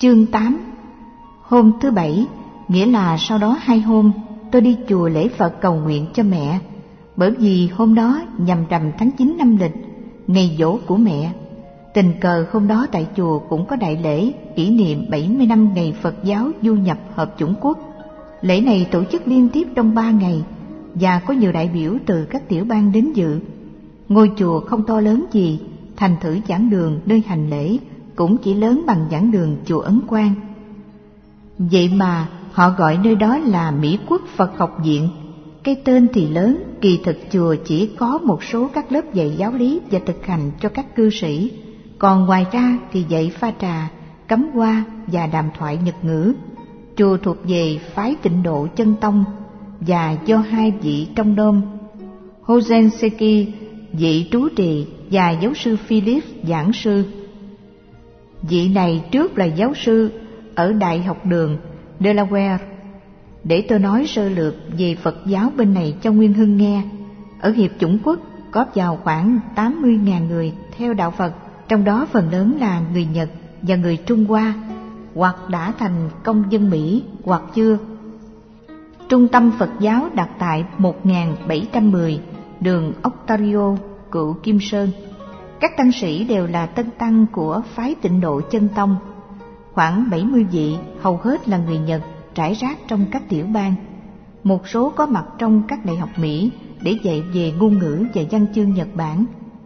Chương 8. Hôm thứ Bảy, nghĩa là sau đó 2 hôm, tôi đi chùa lễ Phật cầu nguyện cho mẹ, bởi vì hôm đó nhằm rằm tháng 9 năm lịch, ngày giỗ của mẹ. Tình cờ hôm đó tại chùa cũng có đại lễ kỷ niệm 70 năm ngày Phật giáo du nhập hợp chủng quốc. Lễ này tổ chức liên tiếp trong 3 ngày và có nhiều đại biểu từ các tiểu bang đến dự. Ngôi chùa không to lớn gì, thành thử giảng đường nơi hành lễ cũng chỉ lớn bằng giảng đường chùa Ấn Quang. Vậy mà họ gọi nơi đó là Mỹ Quốc Phật Học Viện. Cái tên thì lớn, kỳ thực chùa chỉ có một số các lớp dạy giáo lý và thực hành cho các cư sĩ, còn ngoài ra thì dạy pha trà, cắm hoa và đàm thoại Nhật ngữ. Chùa thuộc về phái Tịnh Độ Chân Tông và do 2 vị trong đom, Hosenseki vị trú trì và giáo sư Philip giảng sư. Vị này trước là giáo sư ở Đại học đường Delaware. Để tôi nói sơ lược về Phật giáo bên này cho Nguyên Hưng nghe. Ở Hiệp Chủng Quốc có vào khoảng 80.000 người theo đạo Phật, trong đó phần lớn là người Nhật và người Trung Hoa, hoặc đã thành công dân Mỹ hoặc chưa. Trung tâm Phật giáo đặt tại 1710 đường Ontario, Cựu Kim Sơn. Các tăng sĩ đều là tân tăng của phái Tịnh Độ Chân Tông. Khoảng 70 vị, hầu hết là người Nhật, rải rác trong các tiểu bang. Một số có mặt trong các đại học Mỹ để dạy về ngôn ngữ và văn chương Nhật Bản.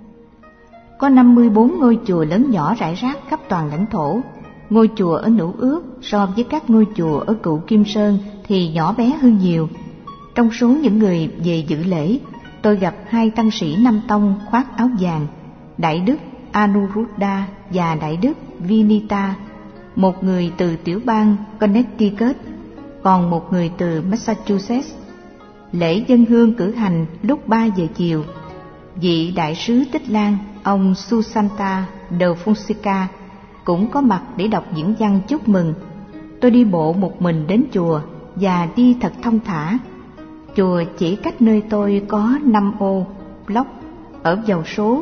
Có 54 ngôi chùa lớn nhỏ rải rác khắp toàn lãnh thổ. Ngôi chùa ở Nữ Ước so với các ngôi chùa ở Cựu Kim Sơn thì nhỏ bé hơn nhiều. Trong số những người về dự lễ, tôi gặp 2 tăng sĩ Nam Tông khoác áo vàng, Đại đức Anuruddha và Đại đức Vinita, một người từ tiểu bang Connecticut, còn một người từ Massachusetts. Lễ dân hương cử hành lúc 3 giờ chiều. Vị đại sứ Tích Lan, ông Susanta de Fonseca, cũng có mặt để đọc diễn văn chúc mừng. Tôi đi bộ một mình đến chùa và đi thật thông thả. Chùa chỉ cách nơi tôi có 5 ô block ở dòng số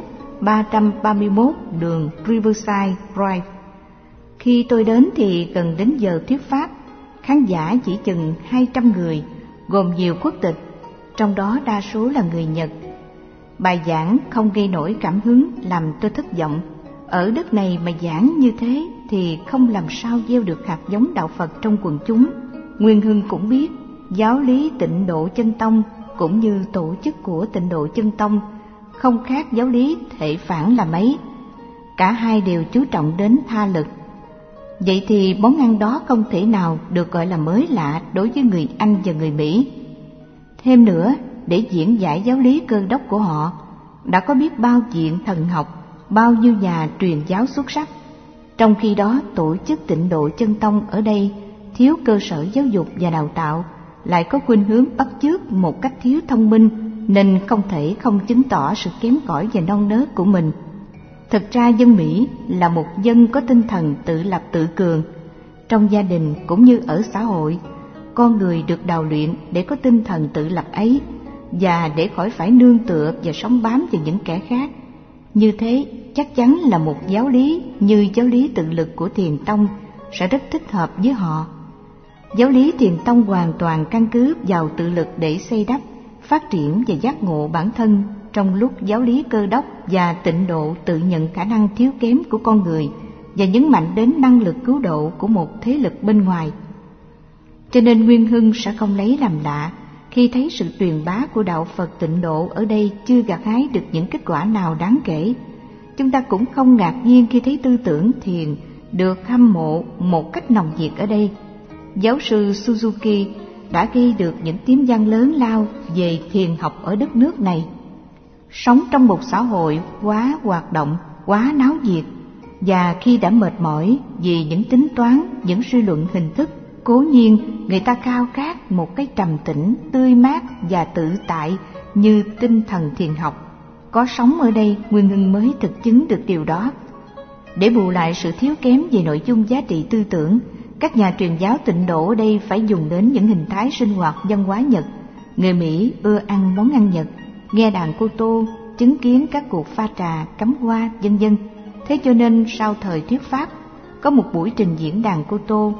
331 đường Riverside Drive. Khi tôi đến thì gần đến giờ thuyết pháp. Khán giả chỉ chừng 200 người, gồm nhiều quốc tịch, trong đó đa số là người Nhật. Bài giảng không gây nổi cảm hứng, làm tôi thất vọng. Ở đất này mà giảng như thế thì không làm sao gieo được hạt giống đạo Phật trong quần chúng. Nguyên Hưng cũng biết, giáo lý Tịnh Độ Chân Tông cũng như tổ chức của Tịnh Độ Chân Tông không khác giáo lý Thệ Phản là mấy. Cả hai đều chú trọng đến tha lực. Vậy thì món ăn đó không thể nào được gọi là mới lạ đối với người Anh và người Mỹ. Thêm nữa, để diễn giải giáo lý Cơ Đốc của họ, đã có biết bao viện thần học, bao nhiêu nhà truyền giáo xuất sắc. Trong khi đó, tổ chức Tịnh Độ Chân Tông ở đây thiếu cơ sở giáo dục và đào tạo, lại có khuynh hướng bắt chước một cách thiếu thông minh, nên không thể không chứng tỏ sự kém cỏi và non nớt của mình. Thực ra dân Mỹ là một dân có tinh thần tự lập tự cường. Trong gia đình cũng như ở xã hội, con người được đào luyện để có tinh thần tự lập ấy, và để khỏi phải nương tựa và sống bám vào những kẻ khác. Như thế chắc chắn là một giáo lý như giáo lý tự lực của Thiền Tông sẽ rất thích hợp với họ. Giáo lý Thiền Tông hoàn toàn căn cứ vào tự lực để xây đắp, phát triển và giác ngộ bản thân, trong lúc giáo lý Cơ Đốc và Tịnh Độ tự nhận khả năng thiếu kém của con người và nhấn mạnh đến năng lực cứu độ của một thế lực bên ngoài. Cho nên Nguyên Hưng sẽ không lấy làm lạ khi thấy sự truyền bá của đạo Phật Tịnh Độ ở đây chưa gặt hái được những kết quả nào đáng kể. Chúng ta cũng không ngạc nhiên khi thấy tư tưởng thiền được hâm mộ một cách nồng nhiệt ở đây. Giáo sư Suzuki đã gây được những tiếng vang lớn lao về thiền học ở đất nước này. Sống trong một xã hội quá hoạt động, quá náo nhiệt, và khi đã mệt mỏi vì những tính toán, những suy luận hình thức, cố nhiên người ta khao khát một cái trầm tĩnh, tươi mát và tự tại như tinh thần thiền học. Có sống ở đây, Nguyên Hưng mới thực chứng được điều đó. Để bù lại sự thiếu kém về nội dung giá trị tư tưởng, các nhà truyền giáo Tịnh Độ ở đây phải dùng đến những hình thái sinh hoạt văn hóa Nhật. Người Mỹ ưa ăn món ăn Nhật, nghe đàn cô tô, chứng kiến các cuộc pha trà, cắm hoa, vân vân. Thế cho nên sau thời thuyết pháp, có một buổi trình diễn đàn cô tô.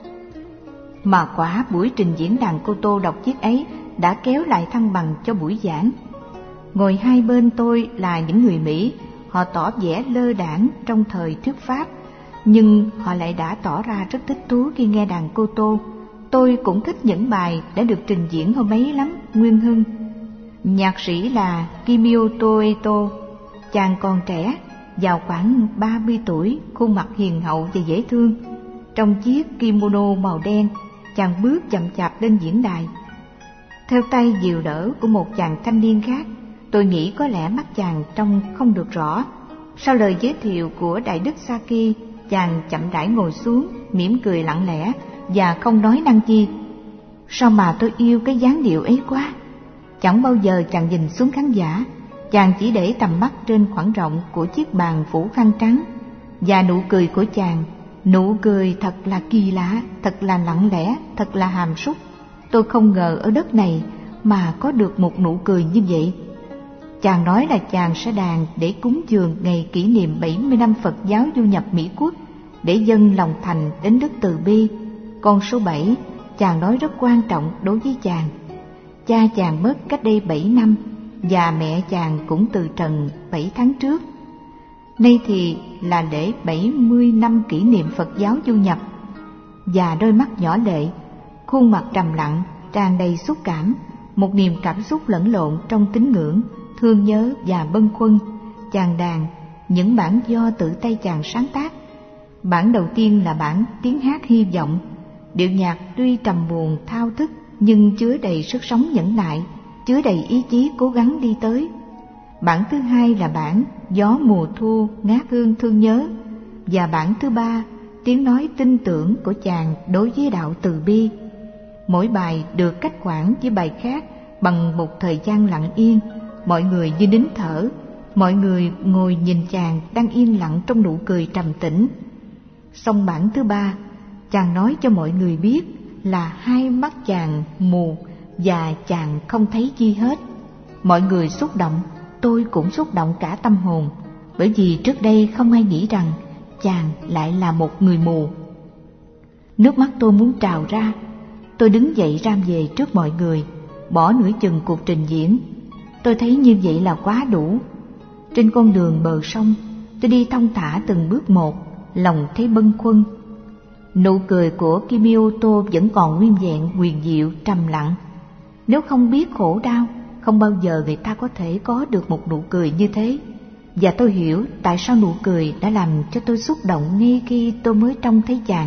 Mà quả buổi trình diễn đàn cô tô đọc chiết ấy đã kéo lại thăng bằng cho buổi giảng. Ngồi hai bên tôi là những người Mỹ, họ tỏ vẻ lơ đãng trong thời thuyết pháp, nhưng họ lại đã tỏ ra rất thích thú khi nghe đàn cô tô. Tôi cũng thích những bài đã được trình diễn hôm ấy lắm, Nguyên Hưng. Nhạc sĩ là Kimioto Eto, chàng còn trẻ, vào khoảng 30 tuổi, khuôn mặt hiền hậu và dễ thương. Trong chiếc kimono màu đen, chàng bước chậm chạp lên diễn đài, theo tay dìu đỡ của một chàng thanh niên khác. Tôi nghĩ có lẽ mắt chàng trông không được rõ. Sau lời giới thiệu của Đại đức Saki, chàng chậm rãi ngồi xuống, mỉm cười lặng lẽ và không nói năng chi. Sao mà tôi yêu cái dáng điệu ấy quá. Chẳng bao giờ chàng nhìn xuống khán giả, chàng chỉ để tầm mắt trên khoảng rộng của chiếc bàn phủ khăn trắng. Và nụ cười của chàng, nụ cười thật là kỳ lạ, thật là lặng lẽ, thật là hàm súc. Tôi không ngờ ở đất này mà có được một nụ cười như vậy. Chàng nói là chàng sẽ đàn để cúng dường ngày kỷ niệm 70 năm Phật giáo du nhập Mỹ Quốc, để dâng lòng thành đến đức từ bi. Con số 7, chàng nói rất quan trọng đối với chàng. Cha chàng mất cách đây 7 năm, và mẹ chàng cũng từ trần 7 tháng trước. Nay thì là lễ 70 năm kỷ niệm Phật giáo du nhập. Và đôi mắt nhỏ lệ, khuôn mặt trầm lặng, tràn đầy xúc cảm, một niềm cảm xúc lẫn lộn trong tín ngưỡng, thương nhớ và bâng khuâng. Chàng đàn những bản do tự tay chàng sáng tác. Bản đầu tiên là bản tiếng hát hy vọng. Điệu nhạc tuy trầm buồn thao thức nhưng chứa đầy sức sống nhẫn nại, chứa đầy ý chí cố gắng đi tới. Bản thứ hai là bản gió mùa thu ngát hương thương nhớ. Và bản thứ ba, tiếng nói tin tưởng của chàng đối với đạo từ bi. Mỗi bài được cách quản với bài khác bằng một thời gian lặng yên. Mọi người như nín thở, mọi người ngồi nhìn chàng đang yên lặng trong nụ cười trầm tĩnh. Xong bản thứ ba, chàng nói cho mọi người biết là hai mắt chàng mù và chàng không thấy chi hết. Mọi người xúc động, tôi cũng xúc động cả tâm hồn, bởi vì trước đây không ai nghĩ rằng chàng lại là một người mù. Nước mắt tôi muốn trào ra. Tôi đứng dậy ram về trước mọi người, bỏ nửa chừng cuộc trình diễn. Tôi thấy như vậy là quá đủ. Trên con đường bờ sông, tôi đi thong thả từng bước một, lòng thấy bâng khuâng. Nụ cười của Kimioto vẫn còn nguyên vẹn, huyền diệu, trầm lặng. Nếu không biết khổ đau, không bao giờ người ta có thể có được một nụ cười như thế. Và tôi hiểu tại sao nụ cười đã làm cho tôi xúc động ngay khi tôi mới trông thấy chàng.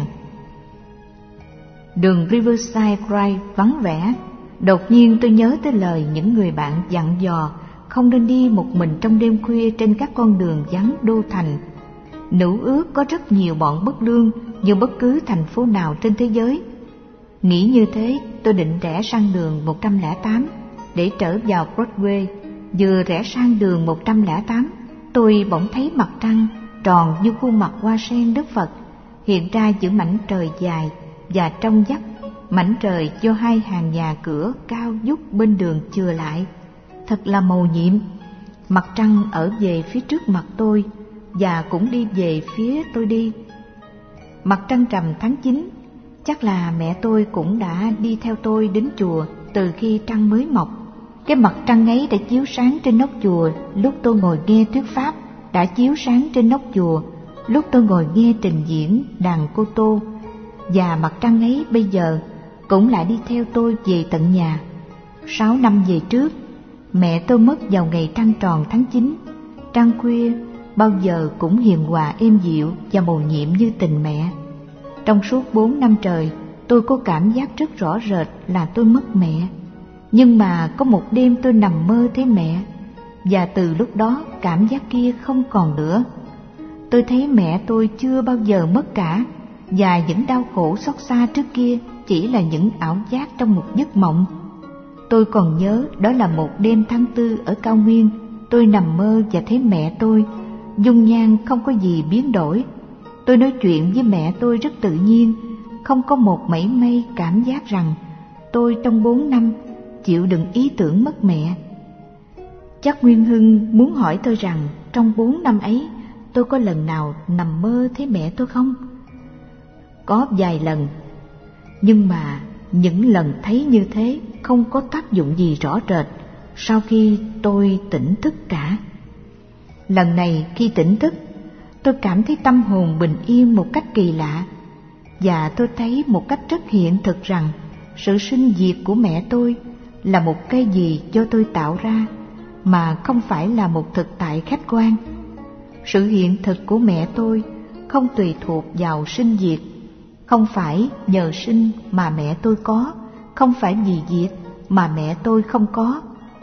Đường Riverside Drive vắng vẻ. Đột nhiên tôi nhớ tới lời những người bạn dặn dò không nên đi một mình trong đêm khuya trên các con đường vắng đô thành. Nữ ước có rất nhiều bọn bất lương như bất cứ thành phố nào trên thế giới. Nghĩ như thế, tôi định rẽ sang đường 108 để trở vào Broadway. Vừa rẽ sang đường 108, tôi bỗng thấy mặt trăng tròn như khuôn mặt hoa sen Đức Phật hiện ra giữa mảnh trời dài và trong vắt. Mảnh trời do hai hàng nhà cửa cao vút bên đường chừa lại, thật là mầu nhiệm. Mặt trăng ở về phía trước mặt tôi và cũng đi về phía tôi đi. Mặt trăng rằm tháng 9, chắc là mẹ tôi cũng đã đi theo tôi đến chùa từ khi trăng mới mọc. Cái mặt trăng ấy đã chiếu sáng trên nóc chùa lúc tôi ngồi nghe thuyết pháp, đã chiếu sáng trên nóc chùa lúc tôi ngồi nghe trình diễn đàn cô tô. Và mặt trăng ấy bây giờ cũng lại đi theo tôi về tận nhà. 6 năm về trước, mẹ tôi mất vào ngày trăng tròn tháng 9. Trăng khuya bao giờ cũng hiền hòa êm dịu và mầu nhiệm như tình mẹ. Trong suốt 4 năm trời, tôi có cảm giác rất rõ rệt là tôi mất mẹ. Nhưng mà có một đêm tôi nằm mơ thấy mẹ, và từ lúc đó cảm giác kia không còn nữa. Tôi thấy mẹ tôi chưa bao giờ mất cả, và những đau khổ xót xa trước kia chỉ là những ảo giác trong một giấc mộng. Tôi còn nhớ đó là một đêm tháng 4 ở cao nguyên. Tôi nằm mơ và thấy mẹ tôi, dung nhan không có gì biến đổi. Tôi nói chuyện với mẹ tôi rất tự nhiên, không có một mảy may cảm giác rằng tôi trong 4 năm chịu đựng ý tưởng mất mẹ. Chắc Nguyên Hưng muốn hỏi tôi rằng trong 4 năm ấy tôi có lần nào nằm mơ thấy mẹ tôi không? có vài lần. Nhưng mà những lần thấy như thế không có tác dụng gì rõ rệt sau khi tôi tỉnh thức cả. Lần này khi tỉnh thức, tôi cảm thấy tâm hồn bình yên một cách kỳ lạ, và tôi thấy một cách rất hiện thực rằng sự sinh diệt của mẹ tôi là một cái gì do tôi tạo ra, mà không phải là một thực tại khách quan. Sự hiện thực của mẹ tôi không tùy thuộc vào sinh diệt, không phải nhờ sinh mà mẹ tôi có, không phải vì diệt mà mẹ tôi không có.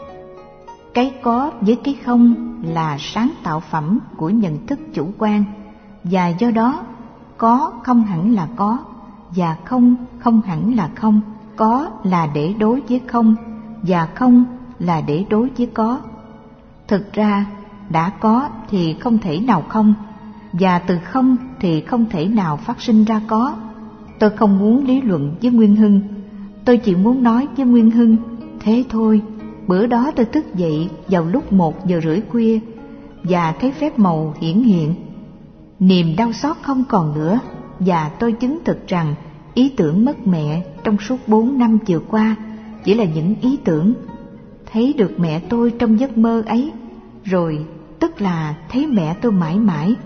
Cái có với cái không là sáng tạo phẩm của nhận thức chủ quan, và do đó có không hẳn là có, và không không hẳn là không. Có là để đối với không, và không là để đối với có. Thực ra đã có thì không thể nào không, và từ không thì không thể nào phát sinh ra có. Tôi không muốn lý luận với Nguyên Hưng, tôi chỉ muốn nói với Nguyên Hưng thế thôi. Bữa đó tôi thức dậy vào lúc 1:30 khuya và thấy phép màu hiển hiện. Niềm đau xót không còn nữa, và tôi chứng thực rằng ý tưởng mất mẹ trong suốt 4 năm vừa qua chỉ là những ý tưởng. Thấy được mẹ tôi trong giấc mơ ấy, rồi tức là thấy mẹ tôi mãi mãi.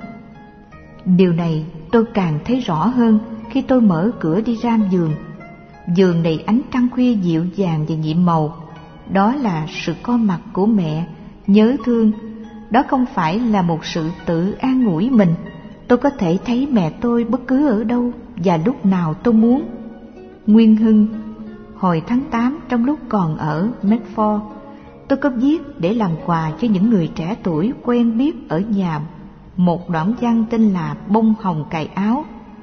Điều này tôi càng thấy rõ hơn khi tôi mở cửa đi ra giường. Giường này ánh trăng khuya dịu dàng và nhiệm màu. Đó là sự có mặt của mẹ, nhớ thương. Đó không phải là một sự tự an ủi mình. Tôi có thể thấy mẹ tôi bất cứ ở đâu và lúc nào tôi muốn. Nguyên Hưng, hồi tháng 8 trong lúc còn ở Medford, tôi có viết để làm quà cho những người trẻ tuổi quen biết ở nhà một đoạn văn tên là Bông hồng cài áo.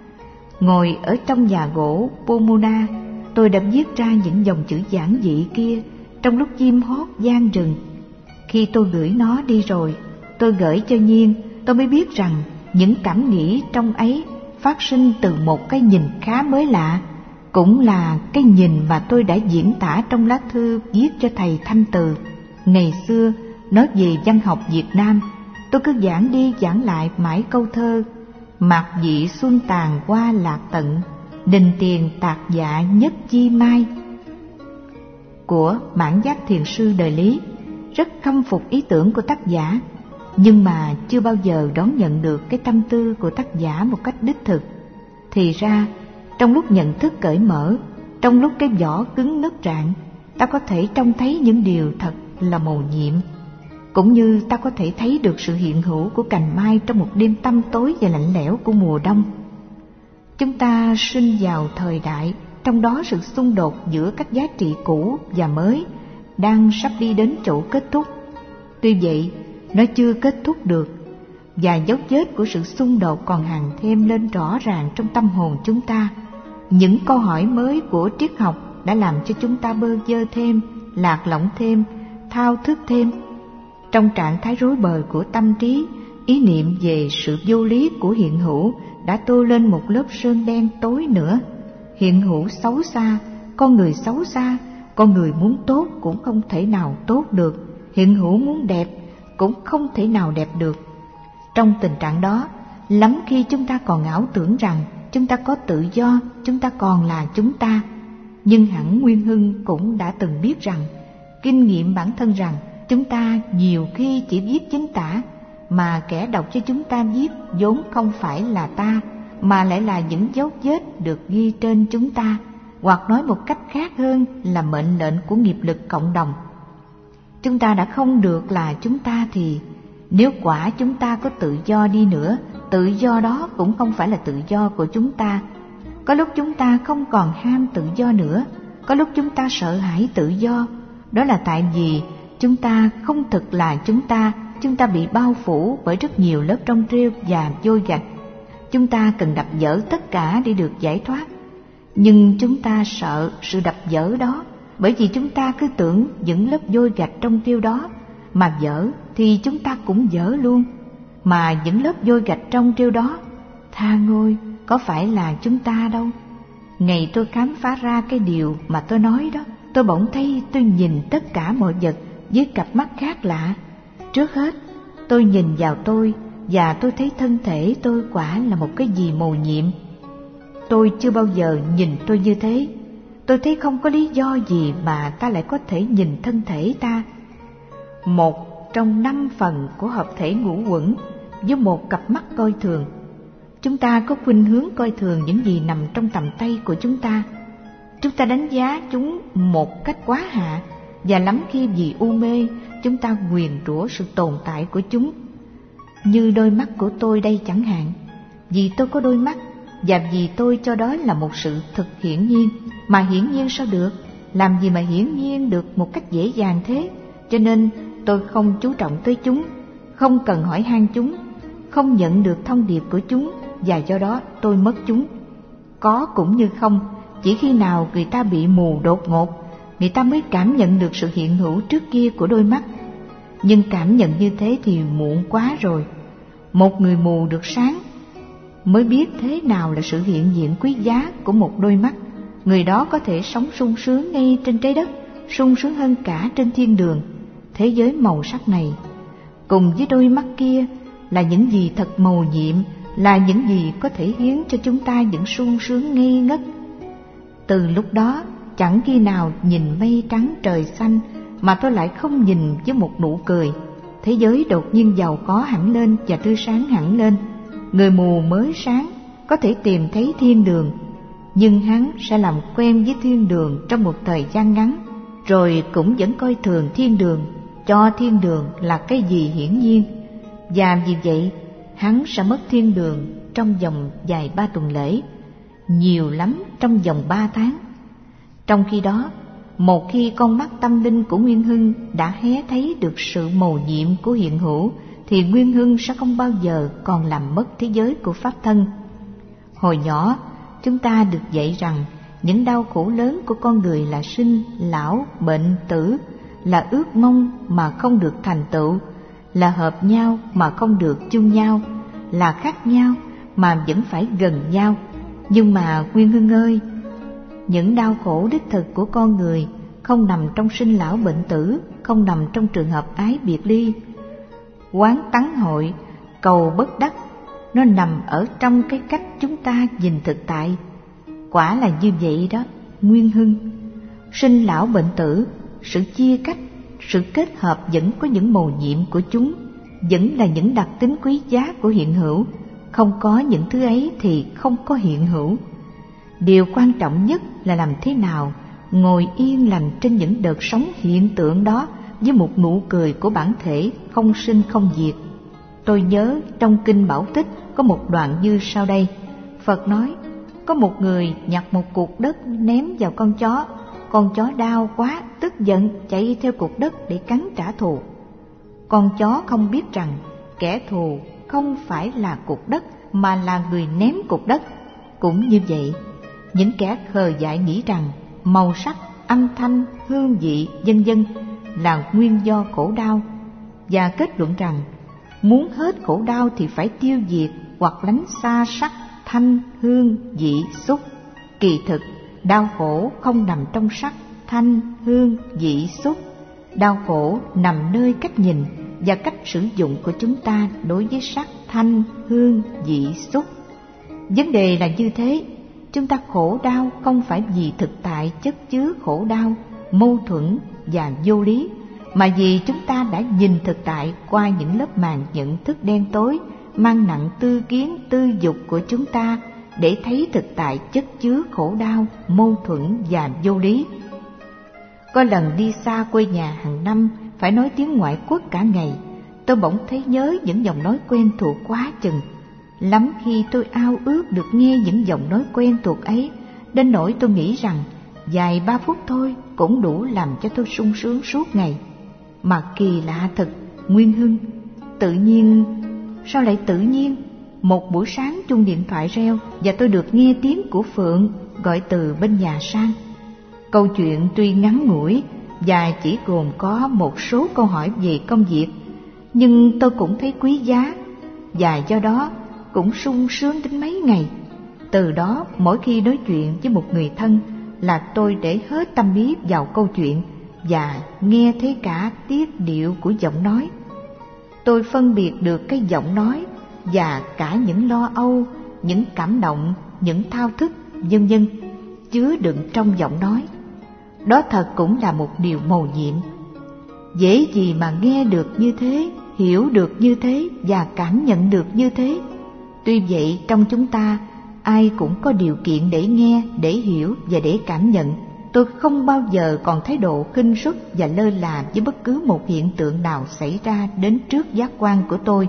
Ngồi ở trong nhà gỗ Pomona, tôi đã viết ra những dòng chữ giản dị kia trong lúc chim hót vang rừng. Khi tôi gửi nó đi rồi, tôi gửi cho Nhiên, tôi mới biết rằng những cảm nghĩ trong ấy phát sinh từ một cái nhìn khá mới lạ, cũng là cái nhìn mà tôi đã diễn tả trong lá thư viết cho thầy Thanh Từ. Ngày xưa, nói về văn học Việt Nam, tôi cứ giảng đi giảng lại mãi câu thơ mạc dị xuân tàn qua lạc tận, đình tiền tạc dạ nhất chi mai của Mãn Giác Thiền Sư Đời Lý. Rất khâm phục ý tưởng của tác giả, nhưng mà chưa bao giờ đón nhận được cái tâm tư của tác giả một cách đích thực. Thì ra, trong lúc nhận thức cởi mở, trong lúc cái vỏ cứng nứt rạn, ta có thể trông thấy những điều thật là mầu nhiệm, cũng như ta có thể thấy được sự hiện hữu của cành mai trong một đêm tăm tối và lạnh lẽo của mùa đông. Chúng ta sinh vào thời đại, trong đó sự xung đột giữa các giá trị cũ và mới đang sắp đi đến chỗ kết thúc. Tuy vậy, nó chưa kết thúc được, và dấu vết của sự xung đột còn hằn thêm lên rõ ràng trong tâm hồn chúng ta. Những câu hỏi mới của triết học đã làm cho chúng ta bơ vơ thêm, lạc lõng thêm, thao thức thêm. Trong trạng thái rối bời của tâm trí, ý niệm về sự vô lý của hiện hữu đã tô lên một lớp sơn đen tối nữa. Hiện hữu xấu xa, con người xấu xa, con người muốn tốt cũng không thể nào tốt được, hiện hữu muốn đẹp cũng không thể nào đẹp được. Trong tình trạng đó, lắm khi chúng ta còn ảo tưởng rằng chúng ta có tự do, chúng ta còn là chúng ta. Nhưng hẳn Nguyên Hưng cũng đã từng biết rằng, kinh nghiệm bản thân rằng chúng ta nhiều khi chỉ viết chính tả, mà kẻ đọc cho chúng ta viết vốn không phải là ta, mà lại là những dấu vết được ghi trên chúng ta, hoặc nói một cách khác hơn là mệnh lệnh của nghiệp lực cộng đồng. Chúng ta đã không được là chúng ta thì, nếu quả chúng ta có tự do đi nữa, tự do đó cũng không phải là tự do của chúng ta. Có lúc chúng ta không còn ham tự do nữa, có lúc chúng ta sợ hãi tự do. Đó là tại vì chúng ta không thực là chúng ta bị bao phủ bởi rất nhiều lớp trong rêu và vôi gạch. Chúng ta cần đập vỡ tất cả để được giải thoát. Nhưng chúng ta sợ sự đập vỡ đó, bởi vì chúng ta cứ tưởng những lớp vôi gạch trong rêu đó mà vỡ thì chúng ta cũng vỡ luôn. Mà những lớp vôi gạch trong rêu đó, tha ngôi, có phải là chúng ta đâu. Ngày tôi khám phá ra cái điều mà tôi nói đó, tôi bỗng thấy tôi nhìn tất cả mọi vật với cặp mắt khác lạ. Trước hết, tôi nhìn vào tôi và tôi thấy thân thể tôi quả là một cái gì mầu nhiệm. Tôi chưa bao giờ nhìn tôi như thế. Tôi thấy không có lý do gì mà ta lại có thể nhìn thân thể ta, một trong 5 phần của hợp thể ngũ uẩn, với một cặp mắt coi thường. Chúng ta có khuynh hướng coi thường những gì nằm trong tầm tay của chúng ta. Chúng ta đánh giá chúng một cách quá hạ, và lắm khi vì u mê, chúng ta nguyền rủa sự tồn tại của chúng. Như đôi mắt của tôi đây chẳng hạn. Vì tôi có đôi mắt, và vì tôi cho đó là một sự thực hiển nhiên. Mà hiển nhiên sao được? Làm gì mà hiển nhiên được một cách dễ dàng thế? Cho nên tôi không chú trọng tới chúng, không cần hỏi han chúng, không nhận được thông điệp của chúng, và do đó tôi mất chúng. Có cũng như không, chỉ khi nào người ta bị mù đột ngột, người ta mới cảm nhận được sự hiện hữu trước kia của đôi mắt. Nhưng cảm nhận như thế thì muộn quá rồi. Một người mù được sáng mới biết thế nào là sự hiện diện quý giá của một đôi mắt. Người đó có thể sống sung sướng ngay trên trái đất, sung sướng hơn cả trên thiên đường. Thế giới màu sắc này cùng với đôi mắt kia là những gì thật mầu nhiệm, là những gì có thể hiến cho chúng ta những sung sướng ngây ngất. Từ lúc đó, chẳng khi nào nhìn mây trắng trời xanh mà tôi lại không nhìn với một nụ cười. Thế giới đột nhiên giàu có hẳn lên và tươi sáng hẳn lên. Người mù mới sáng có thể tìm thấy thiên đường, nhưng hắn sẽ làm quen với thiên đường trong một thời gian ngắn, rồi cũng vẫn coi thường thiên đường, cho thiên đường là cái gì hiển nhiên. Và vì vậy, hắn sẽ mất thiên đường trong vòng vài 3 tuần lễ, nhiều lắm trong vòng 3 tháng. Trong khi đó, một khi con mắt tâm linh của Nguyên Hưng đã hé thấy được sự mầu nhiệm của hiện hữu, thì Nguyên Hưng sẽ không bao giờ còn làm mất thế giới của pháp thân. Hồi nhỏ, chúng ta được dạy rằng những đau khổ lớn của con người là sinh, lão, bệnh, tử, là ước mong mà không được thành tựu, là hợp nhau mà không được chung nhau, là khác nhau mà vẫn phải gần nhau. Nhưng mà Nguyên Hưng ơi, những đau khổ đích thực của con người không nằm trong sinh lão bệnh tử, không nằm trong trường hợp ái biệt ly, oán tắng hội, cầu bất đắc. Nó nằm ở trong cái cách chúng ta nhìn thực tại. Quả là như vậy đó, Nguyên Hưng. Sinh lão bệnh tử, sự chia cách, sự kết hợp vẫn có những mầu nhiệm của chúng, vẫn là những đặc tính quý giá của hiện hữu. Không có những thứ ấy thì không có hiện hữu. Điều quan trọng nhất là làm thế nào ngồi yên lành trên những đợt sóng hiện tượng đó với một nụ cười của bản thể không sinh không diệt. Tôi nhớ trong Kinh Bảo Tích có một đoạn như sau đây. Phật nói, có một người nhặt một cục đất ném vào con chó đau quá, tức giận chạy theo cục đất để cắn trả thù. Con chó không biết rằng kẻ thù không phải là cục đất mà là người ném cục đất. Cũng như vậy, những kẻ khờ dại nghĩ rằng màu sắc, âm thanh, hương vị, vân vân là nguyên do khổ đau, và kết luận rằng muốn hết khổ đau thì phải tiêu diệt hoặc lánh xa sắc, thanh, hương, vị, xúc. Kỳ thực, đau khổ không nằm trong sắc, thanh, hương, vị, xúc. Đau khổ nằm nơi cách nhìn và cách sử dụng của chúng ta đối với sắc, thanh, hương, vị, xúc. Vấn đề là như thế. Chúng ta khổ đau không phải vì thực tại chất chứa khổ đau, mâu thuẫn và vô lý, mà vì chúng ta đã nhìn thực tại qua những lớp màng nhận thức đen tối mang nặng tư kiến, tư dục của chúng ta để thấy thực tại chất chứa khổ đau, mâu thuẫn và vô lý. Có lần đi xa quê nhà hàng năm, phải nói tiếng ngoại quốc cả ngày, tôi bỗng thấy nhớ những giọng nói quen thuộc quá chừng. Lắm khi tôi ao ước được nghe những giọng nói quen thuộc ấy, đến nỗi tôi nghĩ rằng vài 3 phút thôi cũng đủ làm cho tôi sung sướng suốt ngày. Mà kỳ lạ thật, Nguyên Hưng, tự nhiên, sao lại tự nhiên? Một buổi sáng chuông điện thoại reo và tôi được nghe tiếng của Phượng gọi từ bên nhà sang. Câu chuyện tuy ngắn ngủi và chỉ gồm có một số câu hỏi về công việc, nhưng tôi cũng thấy quý giá và do đó cũng sung sướng đến mấy ngày. Từ đó mỗi khi nói chuyện với một người thân là tôi để hết tâm ý vào câu chuyện và nghe thấy cả tiết điệu của giọng nói. Tôi phân biệt được cái giọng nói và cả những lo âu, những cảm động những thao thức, vân vân, chứa đựng trong giọng nói. Đó thật cũng là một điều mầu nhiệm. Dễ gì mà nghe được như thế, hiểu được như thế và cảm nhận được như thế. Tuy vậy, trong chúng ta ai cũng có điều kiện để nghe, để hiểu và để cảm nhận. Tôi không bao giờ còn thái độ khinh suất và lơ là với bất cứ một hiện tượng nào xảy ra đến trước giác quan của tôi.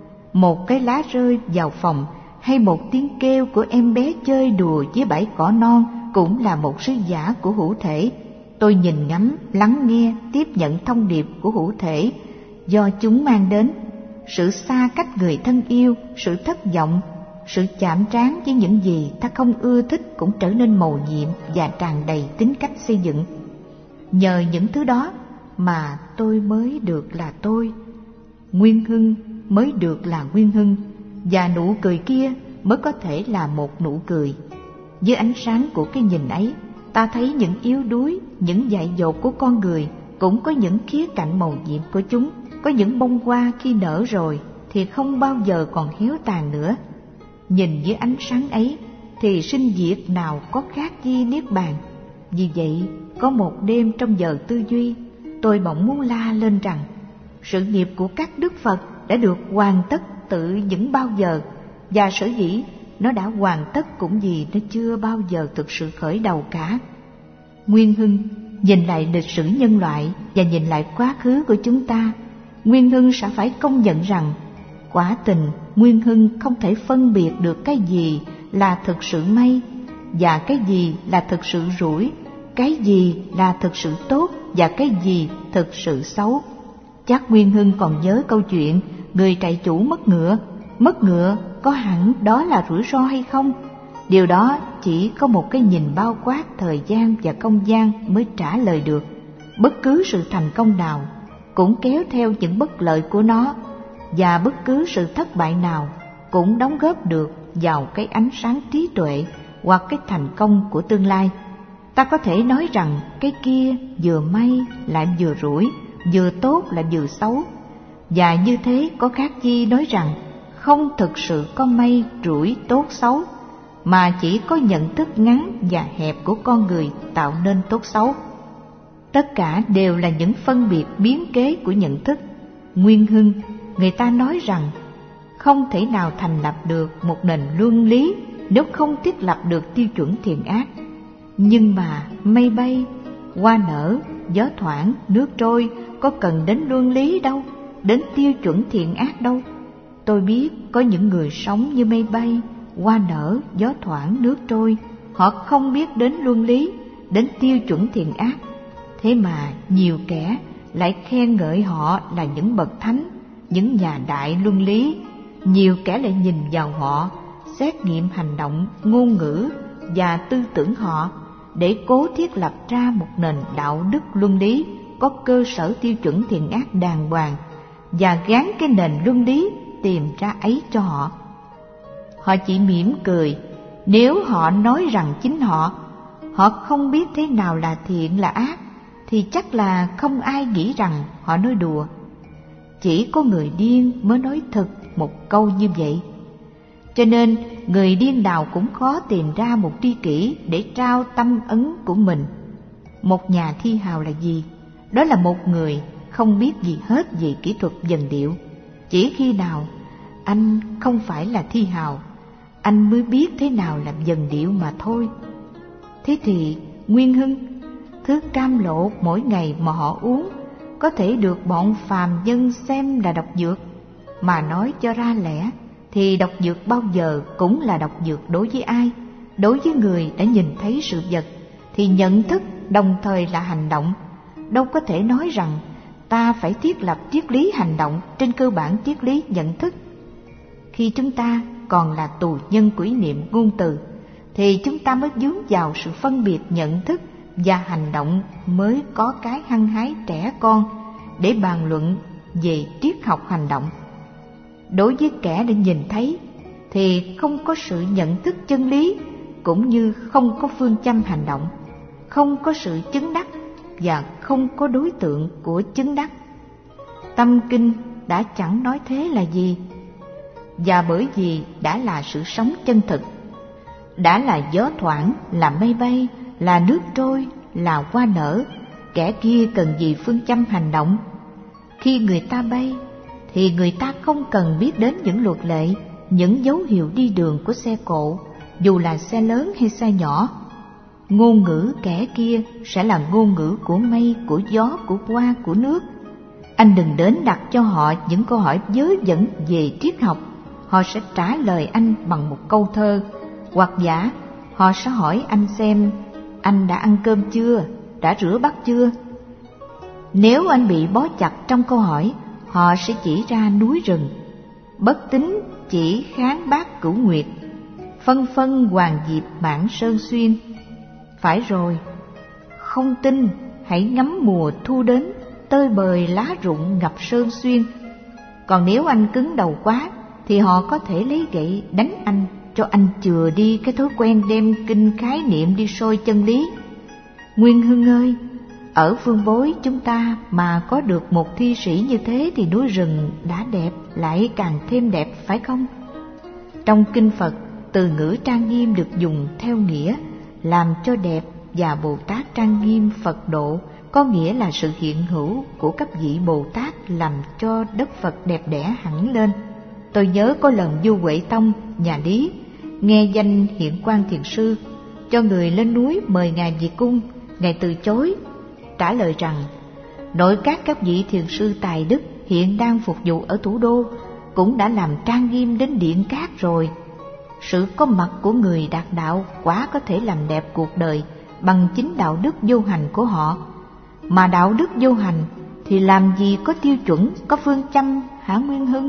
Một cái lá rơi vào phòng hay một tiếng kêu của em bé chơi đùa với bãi cỏ non cũng là một sứ giả của hữu thể. Tôi nhìn ngắm, lắng nghe, tiếp nhận thông điệp của hữu thể do chúng mang đến. Sự xa cách người thân yêu, sự thất vọng, sự chạm trán với những gì ta không ưa thích cũng trở nên mầu nhiệm và tràn đầy tính cách xây dựng. Nhờ những thứ đó mà tôi mới được là tôi, Nguyên Hưng mới được là Nguyên Hưng, và nụ cười kia mới có thể là một nụ cười. Dưới ánh sáng của cái nhìn ấy, ta thấy những yếu đuối, những dại dột của con người, cũng có những khía cạnh mầu nhiệm của chúng. Có những bông hoa khi nở rồi thì không bao giờ còn héo tàn nữa. Nhìn dưới ánh sáng ấy thì sinh diệt nào có khác gì niết bàn. Vì vậy, có một đêm trong giờ tư duy, tôi bỗng muốn la lên rằng sự nghiệp của các đức Phật đã được hoàn tất từ những bao giờ, và sở dĩ nó đã hoàn tất cũng vì nó chưa bao giờ thực sự khởi đầu cả. Nguyên Hưng nhìn lại lịch sử nhân loại và nhìn lại quá khứ của chúng ta, Nguyên Hưng sẽ phải công nhận rằng quả tình Nguyên Hưng không thể phân biệt được cái gì là thực sự may và cái gì là thực sự rủi, cái gì là thực sự tốt và cái gì thực sự xấu. Chắc Nguyên Hưng còn nhớ câu chuyện người trại chủ mất ngựa có hẳn đó là rủi ro hay không? Điều đó chỉ có một cái nhìn bao quát thời gian và không gian mới trả lời được. Bất cứ sự thành công nào cũng kéo theo những bất lợi của nó, và bất cứ sự thất bại nào cũng đóng góp được vào cái ánh sáng trí tuệ hoặc cái thành công của tương lai. Ta có thể nói rằng cái kia vừa may lại vừa rủi, vừa tốt lại vừa xấu, và như thế có khác chi nói rằng không thực sự có may rủi tốt xấu, mà chỉ có nhận thức ngắn và hẹp của con người tạo nên tốt xấu. Tất cả đều là những phân biệt biến kế của nhận thức. Nguyên Hưng, người ta nói rằng không thể nào thành lập được một nền luân lý nếu không thiết lập được tiêu chuẩn thiện ác. Nhưng mà mây bay, hoa nở, gió thoảng, nước trôi có cần đến luân lý đâu, đến tiêu chuẩn thiện ác đâu. Tôi biết có những người sống như mây bay, hoa nở, gió thoảng, nước trôi, họ không biết đến luân lý, đến tiêu chuẩn thiện ác. Thế mà nhiều kẻ lại khen ngợi họ là những bậc thánh, những nhà đại luân lý. Nhiều kẻ lại nhìn vào họ, xét nghiệm hành động, ngôn ngữ và tư tưởng họ để cố thiết lập ra một nền đạo đức luân lý có cơ sở tiêu chuẩn thiện ác đàng hoàng, và gán cái nền luân lý tìm ra ấy cho họ. Họ chỉ mỉm cười nếu họ nói rằng chính họ không biết thế nào là thiện là ác, thì chắc là không ai nghĩ rằng họ nói đùa. Chỉ có người điên mới nói thật một câu như vậy. Cho nên người điên nào cũng khó tìm ra một tri kỷ để trao tâm ấn của mình. Một nhà thi hào là gì? Đó là một người không biết gì hết về kỹ thuật dần điệu. Chỉ khi nào anh không phải là thi hào, anh mới biết thế nào là dần điệu mà thôi. Thế thì Nguyên Hưng, thứ cam lộ mỗi ngày mà họ uống có thể được bọn phàm nhân xem là độc dược, mà nói cho ra lẽ thì độc dược bao giờ cũng là độc dược đối với ai? Đối với người đã nhìn thấy sự vật thì nhận thức đồng thời là hành động. Đâu có thể nói rằng ta phải thiết lập triết lý hành động trên cơ bản triết lý nhận thức. Khi chúng ta còn là tù nhân của ý niệm ngôn từ thì chúng ta mới dướng vào sự phân biệt nhận thức và hành động, mới có cái hăng hái trẻ con để bàn luận về triết học hành động. Đối với kẻ đã nhìn thấy thì không có sự nhận thức chân lý, cũng như không có phương châm hành động, không có sự chứng đắc và không có đối tượng của chứng đắc. Tâm kinh đã chẳng nói thế là gì, và bởi vì đã là sự sống chân thực. đã là gió thoảng, là mây bay, là nước trôi, là hoa nở, kẻ kia cần gì phương châm hành động? Khi người ta bay thì người ta không cần biết đến những luật lệ, những dấu hiệu đi đường của xe cộ, dù là xe lớn hay xe nhỏ. Ngôn ngữ kẻ kia sẽ là ngôn ngữ của mây, của gió, của hoa, của nước. Anh đừng đến đặt cho họ những câu hỏi vớ vẩn về triết học. Họ sẽ trả lời anh bằng một câu thơ, hoặc giả họ sẽ hỏi anh xem anh đã ăn cơm chưa, đã rửa bát chưa. Nếu anh bị bó chặt trong câu hỏi, họ sẽ chỉ ra núi rừng, Bất Tín chỉ Kháng Bát Cửu Nguyệt, Phân Phân Hoàng Diệp Mãn Sơn Xuyên. Phải rồi, không tin hãy ngắm mùa thu đến, tơi bời lá rụng ngập Sơn Xuyên. Còn nếu anh cứng đầu quá thì họ có thể lấy gậy đánh anh, cho anh chừa đi cái thói quen đem kinh khái niệm đi soi chân lý. Nguyên Hưng ơi, ở Phương Bối chúng ta mà có được một thi sĩ như thế thì núi rừng đã đẹp lại càng thêm đẹp, phải không? Trong kinh Phật, từ ngữ trang nghiêm được dùng theo nghĩa làm cho đẹp, và Bồ Tát trang nghiêm Phật độ có nghĩa là sự hiện hữu của các vị Bồ Tát làm cho đất Phật đẹp đẽ hẳn lên. Tôi nhớ có lần vua Huệ Tông, nhà Lý, nghe danh Hiện Quang Thiền Sư, cho người lên núi mời Ngài về cung. Ngài từ chối, trả lời rằng nội các vị thiền sư tài đức hiện đang phục vụ ở thủ đô cũng đã làm trang nghiêm đến điện cát rồi. Sự có mặt của người đạt đạo quả có thể làm đẹp cuộc đời bằng chính đạo đức vô hành của họ. Mà đạo đức vô hành thì làm gì có tiêu chuẩn, có phương châm hả Nguyên Hưng?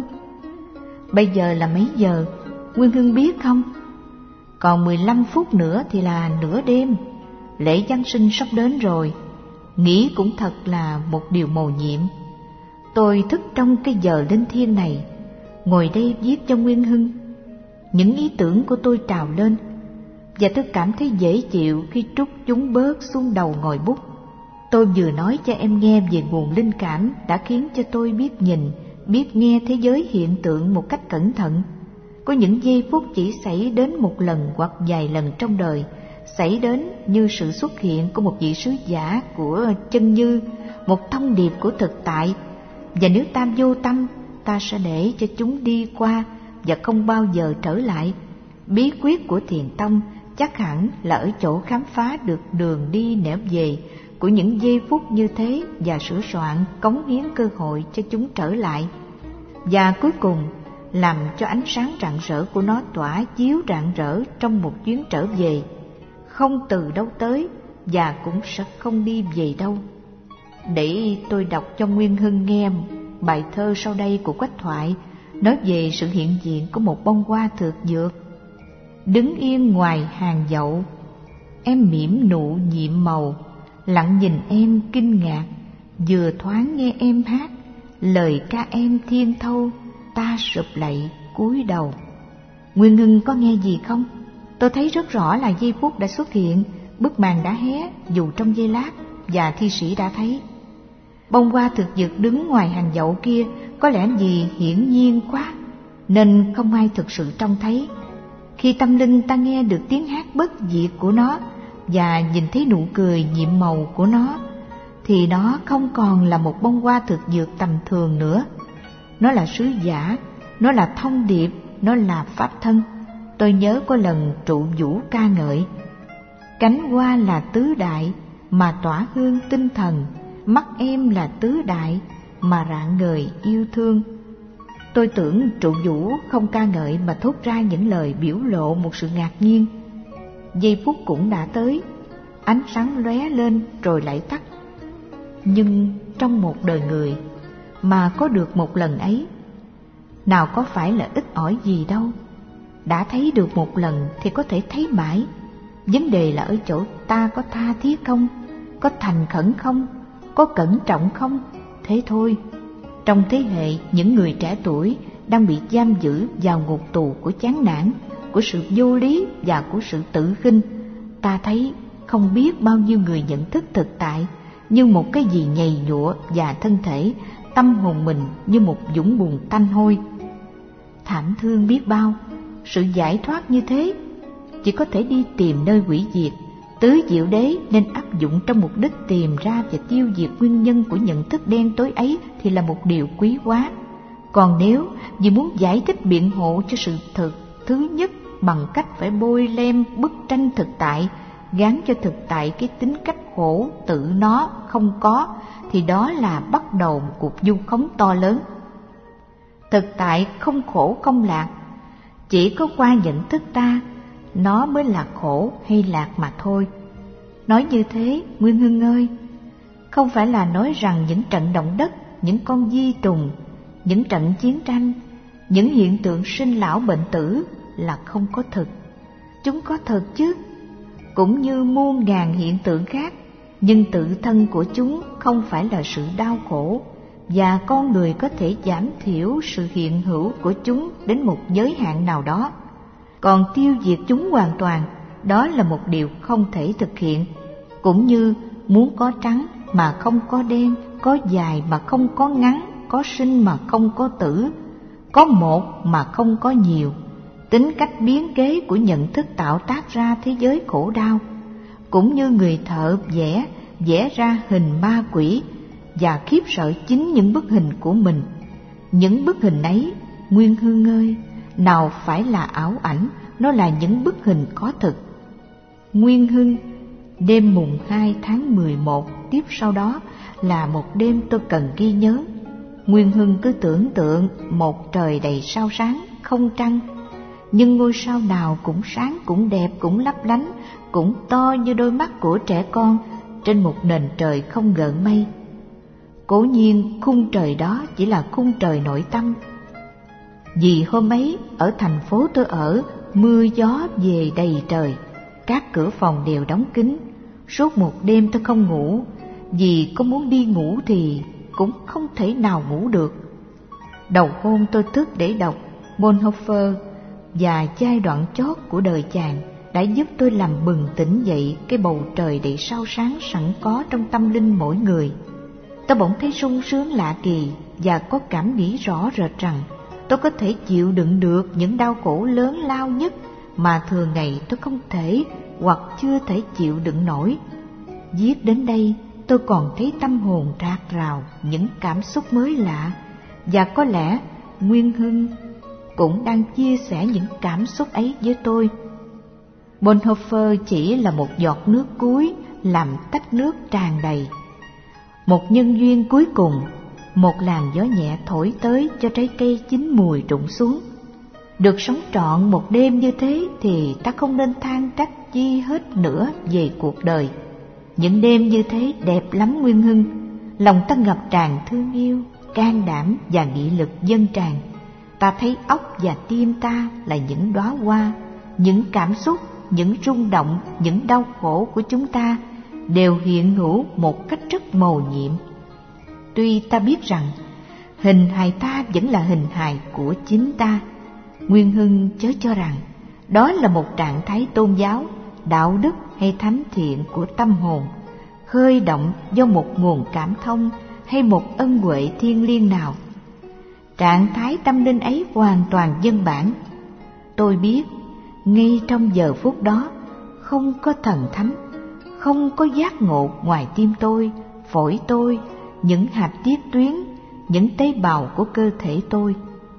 Bây giờ là mấy giờ, Nguyên Hưng biết không? Còn 15 phút nữa thì là nửa đêm. Lễ Giáng sinh sắp đến rồi. Nghĩ cũng thật là một điều mầu nhiệm. Tôi thức trong cái giờ linh thiêng này, ngồi đây viết cho Nguyên Hưng. Những ý tưởng của tôi trào lên, và tôi cảm thấy dễ chịu khi trút chúng bớt xuống đầu ngòi bút. Tôi vừa nói cho em nghe về nguồn linh cảm đã khiến cho tôi biết nhìn, biết nghe thế giới hiện tượng một cách cẩn thận. Có những giây phút chỉ xảy đến một lần hoặc vài lần trong đời, xảy đến như sự xuất hiện của một vị sứ giả của chân như, một thông điệp của thực tại. Và nếu ta vô tâm, ta sẽ để cho chúng đi qua và không bao giờ trở lại. Bí quyết của Thiền Tông chắc hẳn là ở chỗ khám phá được đường đi nẻo về của những giây phút như thế và sửa soạn cống hiến cơ hội cho chúng trở lại. Và cuối cùng làm cho ánh sáng rạng rỡ của nó tỏa chiếu rạng rỡ trong một chuyến trở về, không từ đâu tới và cũng sẽ không đi về đâu. Để tôi đọc cho Nguyên Hưng nghe bài thơ sau đây của Quách Thoại, nói về sự hiện diện của một bông hoa thực dược. Đứng yên ngoài hàng dậu, em mỉm nụ nhiệm màu, lặng nhìn em kinh ngạc, vừa thoáng nghe em hát, lời ca em thiên thâu, ta sụp lạy cúi đầu. Nguyên Hưng có nghe gì không? Tôi thấy rất rõ là giây phút đã xuất hiện, bức màn đã hé dù trong giây lát, và thi sĩ đã thấy. Bông hoa thực dược đứng ngoài hàng dậu kia có lẽ vì hiển nhiên quá nên không ai thực sự trông thấy. Khi tâm linh ta nghe được tiếng hát bất diệt của nó và nhìn thấy nụ cười nhiệm màu của nó, thì nó không còn là một bông hoa thực dược tầm thường nữa. Nó là sứ giả, nó là thông điệp, nó là pháp thân. Tôi nhớ có lần trụ vũ ca ngợi: cánh hoa là tứ đại mà tỏa hương tinh thần, mắt em là tứ đại mà rạng ngời yêu thương. Tôi tưởng trụ vũ không ca ngợi mà thốt ra những lời biểu lộ một sự ngạc nhiên. Giây phút cũng đã tới, ánh sáng lóe lên rồi lại tắt. Nhưng trong một đời người mà có được một lần ấy, nào có phải là ít ỏi gì đâu. Đã thấy được một lần thì có thể thấy mãi. Vấn đề là ở chỗ ta có tha thiết không, có thành khẩn không, có cẩn trọng không, thế thôi. Trong thế hệ những người trẻ tuổi đang bị giam giữ vào ngục tù của chán nản, của sự vô lý và của sự tự khinh, ta thấy không biết bao nhiêu người nhận thức thực tại như một cái gì nhầy nhụa, và thân thể, tâm hồn mình như một vũng bùn tanh hôi. Thảm thương biết bao, sự giải thoát như thế chỉ có thể đi tìm nơi hủy diệt. Tứ diệu đế nên áp dụng trong mục đích tìm ra và tiêu diệt nguyên nhân của nhận thức đen tối ấy thì là một điều quý hóa. Còn nếu vì muốn giải thích biện hộ cho sự thực thứ nhất bằng cách phải bôi lem bức tranh thực tại, gán cho thực tại cái tính cách khổ tự nó không có, thì đó là bắt đầu một cuộc vu khống to lớn. Thực tại không khổ không lạc, chỉ có qua nhận thức ta nó mới là khổ hay lạc mà thôi. Nói như thế, Nguyên Hưng ơi, không phải là nói rằng những trận động đất, những con di trùng, những trận chiến tranh, những hiện tượng sinh lão bệnh tử là không có thực. Chúng có thật chứ, cũng như muôn ngàn hiện tượng khác, nhưng tự thân của chúng không phải là sự đau khổ, và con người có thể giảm thiểu sự hiện hữu của chúng đến một giới hạn nào đó. Còn tiêu diệt chúng hoàn toàn, đó là một điều không thể thực hiện. Cũng như muốn có trắng mà không có đen, có dài mà không có ngắn, có sinh mà không có tử, có một mà không có nhiều. Tính cách biến kế của nhận thức tạo tác ra thế giới khổ đau. Cũng như người thợ vẽ ra hình ma quỷ và khiếp sợ chính những bức hình của mình. Những bức hình ấy, Nguyên Hương ơi, nào phải là ảo ảnh, nó là những bức hình có thực. Nguyên Hưng, đêm mùng 2 tháng 11 tiếp sau đó là một đêm tôi cần ghi nhớ. Nguyên Hưng cứ tưởng tượng một trời đầy sao sáng, không trăng, nhưng ngôi sao nào cũng sáng, cũng đẹp, cũng lấp lánh, cũng to như đôi mắt của trẻ con trên một nền trời không gợn mây. Cố nhiên khung trời đó chỉ là khung trời nội tâm. Vì hôm ấy ở thành phố tôi ở, mưa gió về đầy trời, các cửa phòng đều đóng kín. Suốt một đêm tôi không ngủ, vì có muốn đi ngủ thì cũng không thể nào ngủ được. Đầu hôm tôi thức để đọc Bonhoeffer, và giai đoạn chót của đời chàng đã giúp tôi làm bừng tỉnh dậy cái bầu trời đầy sao sáng sẵn có trong tâm linh mỗi người. Tôi bỗng thấy sung sướng lạ kỳ và có cảm nghĩ rõ rệt rằng tôi có thể chịu đựng được những đau khổ lớn lao nhất mà thường ngày tôi không thể hoặc chưa thể chịu đựng nổi. Viết đến đây, tôi còn thấy tâm hồn rạc rào những cảm xúc mới lạ, và có lẽ Nguyên Hưng cũng đang chia sẻ những cảm xúc ấy với tôi. Bonhoeffer chỉ là một giọt nước cuối làm tách nước tràn đầy. Một nhân duyên cuối cùng, một làn gió nhẹ thổi tới cho trái cây chín mùi rụng xuống. Được sống trọn một đêm như thế thì ta không nên than trách chi hết nữa về cuộc đời. Những đêm như thế đẹp lắm Nguyên Hưng, lòng ta ngập tràn thương yêu, can đảm và nghị lực dâng tràn. Ta thấy óc và tim ta là những đóa hoa, những cảm xúc, những rung động, những đau khổ của chúng ta đều hiện hữu một cách rất mầu nhiệm. Tuy ta biết rằng hình hài ta vẫn là hình hài của chính ta, Nguyên Hưng chớ cho rằng đó là một trạng thái tôn giáo, đạo đức hay thánh thiện của tâm hồn, khơi động do một nguồn cảm thông hay một ân huệ thiêng liêng nào. Trạng thái tâm linh ấy hoàn toàn dân bản. Tôi biết, ngay trong giờ phút đó, không có thần thánh, không có giác ngộ ngoài tim tôi, phổi tôi, những hạt tiết tuyến, những tế bào của cơ thể tôi.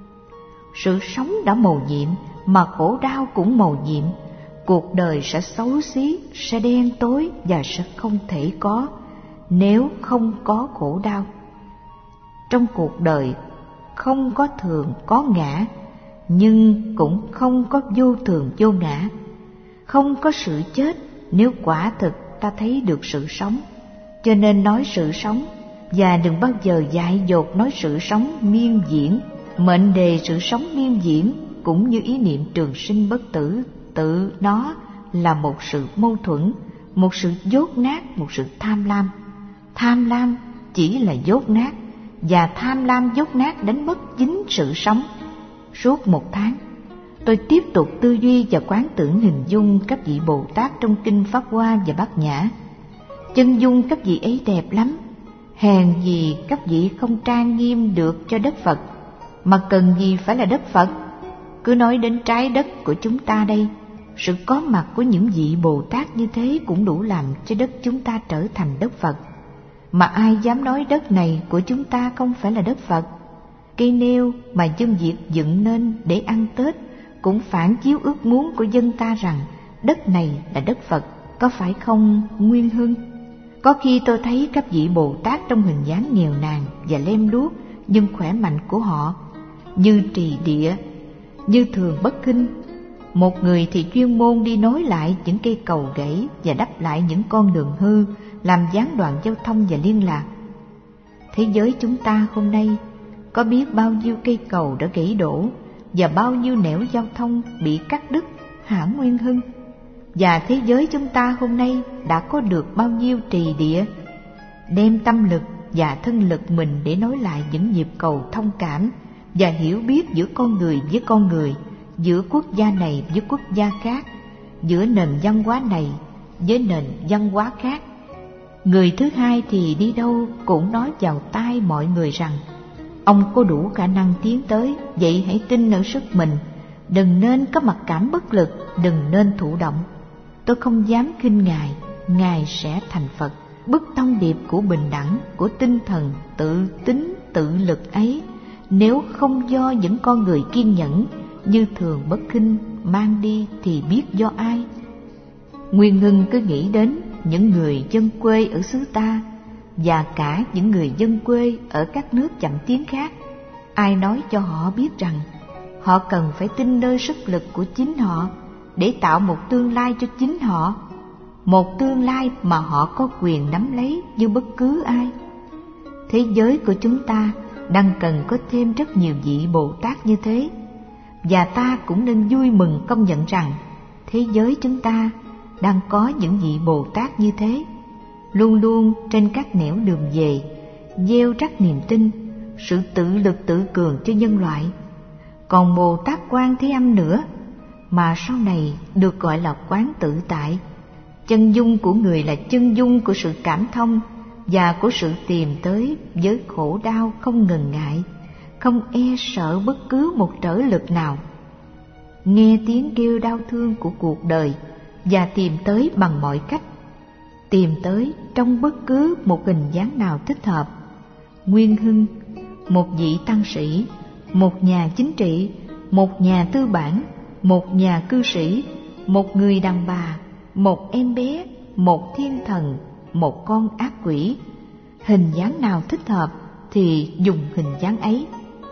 Sự sống đã mầu nhiệm, mà khổ đau cũng mầu nhiệm. Cuộc đời sẽ xấu xí, sẽ đen tối và sẽ không thể có nếu không có khổ đau. Trong cuộc đời không có thường có ngã, nhưng cũng không có vô thường vô ngã. Không có sự chết nếu quả thực ta thấy được sự sống. Cho nên nói sự sống, và đừng bao giờ dại dột nói sự sống miên diễn. Mệnh đề sự sống miên diễn cũng như ý niệm trường sinh bất tử, tự nó là một sự mâu thuẫn, một sự dốt nát, một sự tham lam. Tham lam chỉ là dốt nát, và tham lam dốt nát đánh mất chính sự sống. Suốt một tháng, tôi tiếp tục tư duy và quán tưởng hình dung các vị Bồ Tát trong kinh Pháp Hoa và Bát Nhã. Chân dung các vị ấy đẹp lắm, hèn gì các vị không trang nghiêm được cho đất Phật, mà cần gì phải là đất Phật. Cứ nói đến trái đất của chúng ta đây, sự có mặt của những vị Bồ Tát như thế cũng đủ làm cho đất chúng ta trở thành đất Phật. Mà ai dám nói đất này của chúng ta không phải là đất Phật? Cây nêu mà dân Việt dựng nên để ăn Tết cũng phản chiếu ước muốn của dân ta rằng đất này là đất Phật, có phải không Nguyên Hưng? Có khi tôi thấy các vị Bồ Tát trong hình dáng nghèo nàn và lem luốc nhưng khỏe mạnh của họ, như Trì Địa, như Thường Bất Kinh. Một người thì chuyên môn đi nối lại những cây cầu gãy và đắp lại những con đường hư, làm gián đoạn giao thông và liên lạc. Thế giới chúng ta hôm nay có biết bao nhiêu cây cầu đã gãy đổ và bao nhiêu nẻo giao thông bị cắt đứt hả Nguyên Hưng? Và thế giới chúng ta hôm nay đã có được bao nhiêu trì địa đem tâm lực và thân lực mình để nối lại những nhịp cầu thông cảm và hiểu biết giữa con người với con người, giữa quốc gia này với quốc gia khác, giữa nền văn hóa này với nền văn hóa khác. Người thứ hai thì đi đâu cũng nói vào tai mọi người rằng ông có đủ khả năng tiến tới, vậy hãy tin ở sức mình, đừng nên có mặc cảm bất lực, đừng nên thụ động. Tôi không dám khinh Ngài, Ngài sẽ thành Phật. Bức thông điệp của bình đẳng, của tinh thần tự tính tự lực ấy, nếu không do những con người kiên nhẫn như Thường Bất Kinh mang đi thì biết do ai? Nguyên Hưng cứ nghĩ đến những người dân quê ở xứ ta và cả những người dân quê ở các nước chậm tiến khác. Ai nói cho họ biết rằng họ cần phải tin nơi sức lực của chính họ để tạo một tương lai cho chính họ, một tương lai mà họ có quyền nắm lấy như bất cứ ai. Thế giới của chúng ta đang cần có thêm rất nhiều vị Bồ Tát như thế, và ta cũng nên vui mừng công nhận rằng thế giới chúng ta đang có những vị Bồ Tát như thế, luôn luôn trên các nẻo đường về, gieo rắc niềm tin, sự tự lực tự cường cho nhân loại. Còn Bồ Tát Quan Thế Âm nữa, mà sau này được gọi là Quán Tự Tại. Chân dung của người là chân dung của sự cảm thông và của sự tìm tới với khổ đau không ngần ngại, không e sợ bất cứ một trở lực nào. Nghe tiếng kêu đau thương của cuộc đời và tìm tới bằng mọi cách, tìm tới trong bất cứ một hình dáng nào thích hợp. Nguyên Hưng, một vị tăng sĩ, một nhà chính trị, một nhà tư bản, một nhà cư sĩ, một người đàn bà, một em bé, một thiên thần, một con ác quỷ. Hình dáng nào thích hợp thì dùng hình dáng ấy.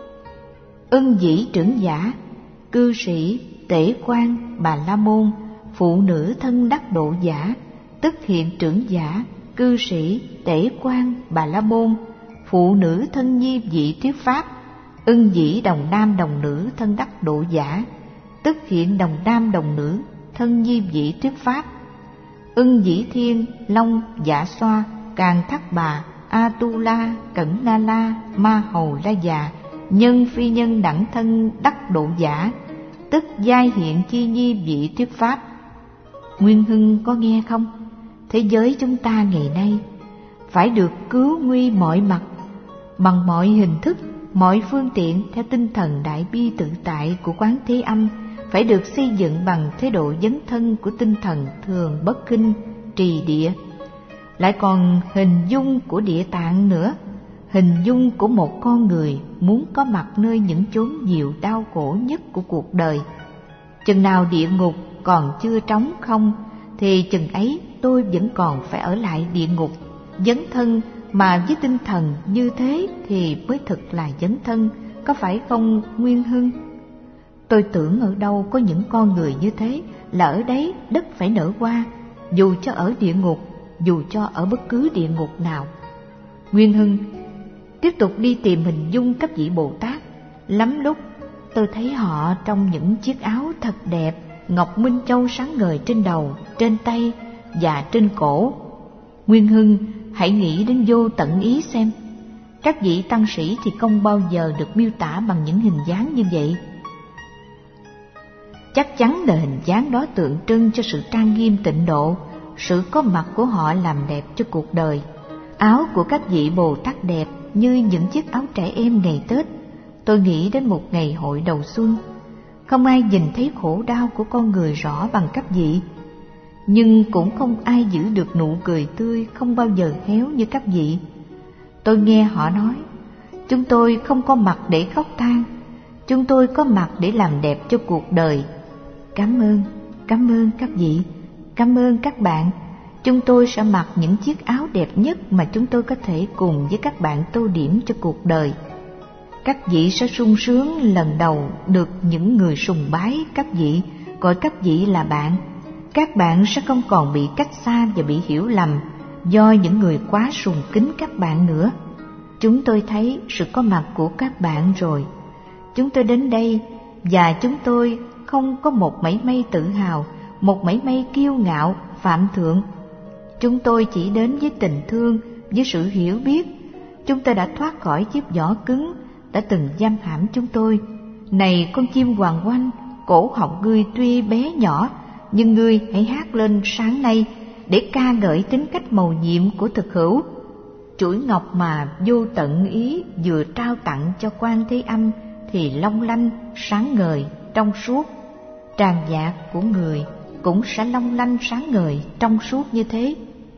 Ân dĩ trưởng giả, cư sĩ, tể quan, bà la môn, phụ nữ thân đắc độ giả, tức hiện trưởng giả, cư sĩ, tể quan, bà la môn, phụ nữ thân nhi vị thuyết pháp. Ân dĩ đồng nam đồng nữ thân đắc độ giả, tức hiện đồng nam đồng nữ thân nhi vị thuyết pháp. Ân dĩ thiên, long, dạ xoa, càn thắc bà, a tu la, cẩn na la, ma hầu la già, nhân phi nhân đẳng thân đắc độ giả, tức giai hiện chi nhi vị thuyết pháp. Nguyên Hưng có nghe không? Thế giới chúng ta ngày nay phải được cứu nguy mọi mặt, bằng mọi hình thức, mọi phương tiện theo tinh thần đại bi tự tại của Quán Thế Âm, phải được xây dựng bằng thế độ dấn thân của tinh thần Thường Bất Kinh, Trì Địa. Lại còn hình dung của Địa Tạng nữa, hình dung của một con người muốn có mặt nơi những chốn nhiều đau khổ nhất của cuộc đời. Chừng nào địa ngục còn chưa trống không thì chừng ấy tôi vẫn còn phải ở lại địa ngục, dấn thân, mà với tinh thần như thế thì mới thực là dấn thân, có phải không Nguyên Hưng? Tôi tưởng ở đâu có những con người như thế là ở đấy đất phải nở hoa, dù cho ở địa ngục, dù cho ở bất cứ địa ngục nào. Nguyên Hưng tiếp tục đi tìm hình dung các vị Bồ Tát. Lắm lúc tôi thấy họ trong những chiếc áo thật đẹp, ngọc minh châu sáng ngời trên đầu, trên tay và trên cổ. Nguyên Hưng hãy nghĩ đến vô tận ý xem, các vị tăng sĩ thì không bao giờ được miêu tả bằng những hình dáng như vậy. Chắc chắn là hình dáng đó tượng trưng cho sự trang nghiêm tịnh độ, sự có mặt của họ làm đẹp cho cuộc đời. Áo của các vị Bồ Tát đẹp như những chiếc áo trẻ em ngày Tết. Tôi nghĩ đến một ngày hội đầu xuân, Không ai nhìn thấy khổ đau của con người rõ bằng các vị, nhưng cũng không ai giữ được nụ cười tươi không bao giờ héo như các vị. Tôi nghe họ nói, chúng tôi không có mặt để khóc than, chúng tôi có mặt để làm đẹp cho cuộc đời. Cảm ơn các vị, cảm ơn các bạn. Chúng tôi sẽ mặc những chiếc áo đẹp nhất mà chúng tôi có thể cùng với các bạn tô điểm cho cuộc đời. Các vị sẽ sung sướng lần đầu được những người sùng bái các vị gọi các vị là bạn. Các bạn sẽ không còn bị cách xa và bị hiểu lầm do những người quá sùng kính các bạn nữa. Chúng tôi thấy sự có mặt của các bạn rồi. Chúng tôi đến đây và chúng tôi không có một mảy may tự hào, một mảy may kiêu ngạo, phạm thượng. Chúng tôi chỉ đến với tình thương, với sự hiểu biết. Chúng tôi đã thoát khỏi chiếc vỏ cứng đã từng giam hãm chúng tôi. Này con chim hoàng oanh, cổ họng ngươi tuy bé nhỏ, nhưng ngươi hãy hát lên sáng nay để ca ngợi tính cách mầu nhiệm của thực hữu. Chuỗi ngọc mà vô tận ý vừa trao tặng cho Quan Thế Âm thì long lanh, sáng ngời, trong suốt. Tràng dạt của người cũng sẽ long lanh sáng ngời, trong suốt như thế.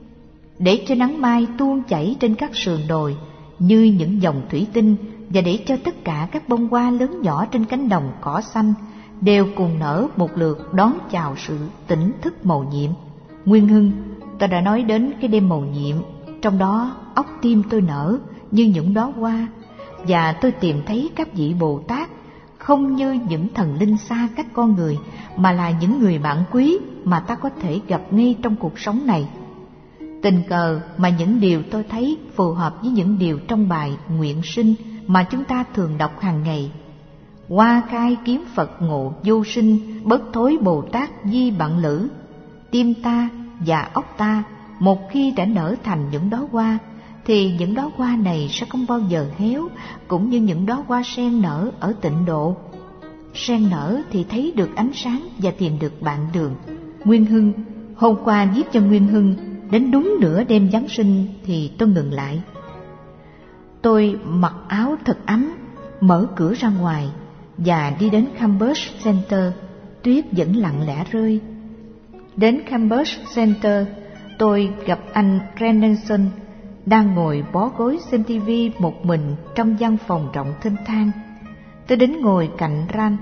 Để cho nắng mai tuôn chảy trên các sườn đồi như những dòng thủy tinh, và để cho tất cả các bông hoa lớn nhỏ trên cánh đồng cỏ xanh đều cùng nở một lượt đón chào sự tỉnh thức mầu nhiệm. Nguyên Hưng, ta đã nói đến cái đêm mầu nhiệm, trong đó óc tim tôi nở như những đóa hoa, và tôi tìm thấy các vị Bồ Tát không như những thần linh xa cách con người, mà là những người bạn quý mà ta có thể gặp ngay trong cuộc sống này. Tình cờ mà những điều tôi thấy phù hợp với những điều trong bài Nguyện Sinh mà chúng ta thường đọc hàng ngày. Hoa khai kiếm Phật ngộ vô sinh, bất thối Bồ Tát di bạn lữ. Tim ta và óc ta một khi đã nở thành những đóa hoa, thì những đóa hoa này sẽ không bao giờ héo, cũng như những đóa hoa sen nở ở Tịnh Độ. Sen nở thì thấy được ánh sáng và tìm được bạn đường. Nguyên Hưng, hôm qua viết cho Nguyên Hưng, đến đúng nửa đêm Giáng sinh thì tôi ngừng lại. Tôi mặc áo thật ấm, mở cửa ra ngoài và đi đến Cambridge Center. Tuyết vẫn lặng lẽ rơi. Đến Cambridge Center, tôi gặp anh Renelson đang ngồi bó gối xem TV một mình trong văn phòng rộng thênh thang. Tôi đến ngồi cạnh Ran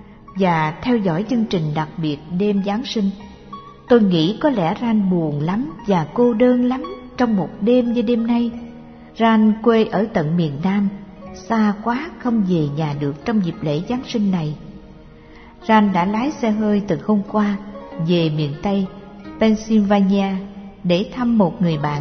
và theo dõi chương trình đặc biệt đêm Giáng sinh. Tôi nghĩ có lẽ Ran buồn lắm và cô đơn lắm trong một đêm như đêm nay. Ran quê ở tận miền Nam, xa quá không về nhà được trong dịp lễ Giáng sinh này. Ran đã lái xe hơi từ hôm qua về miền Tây, Pennsylvania để thăm một người bạn.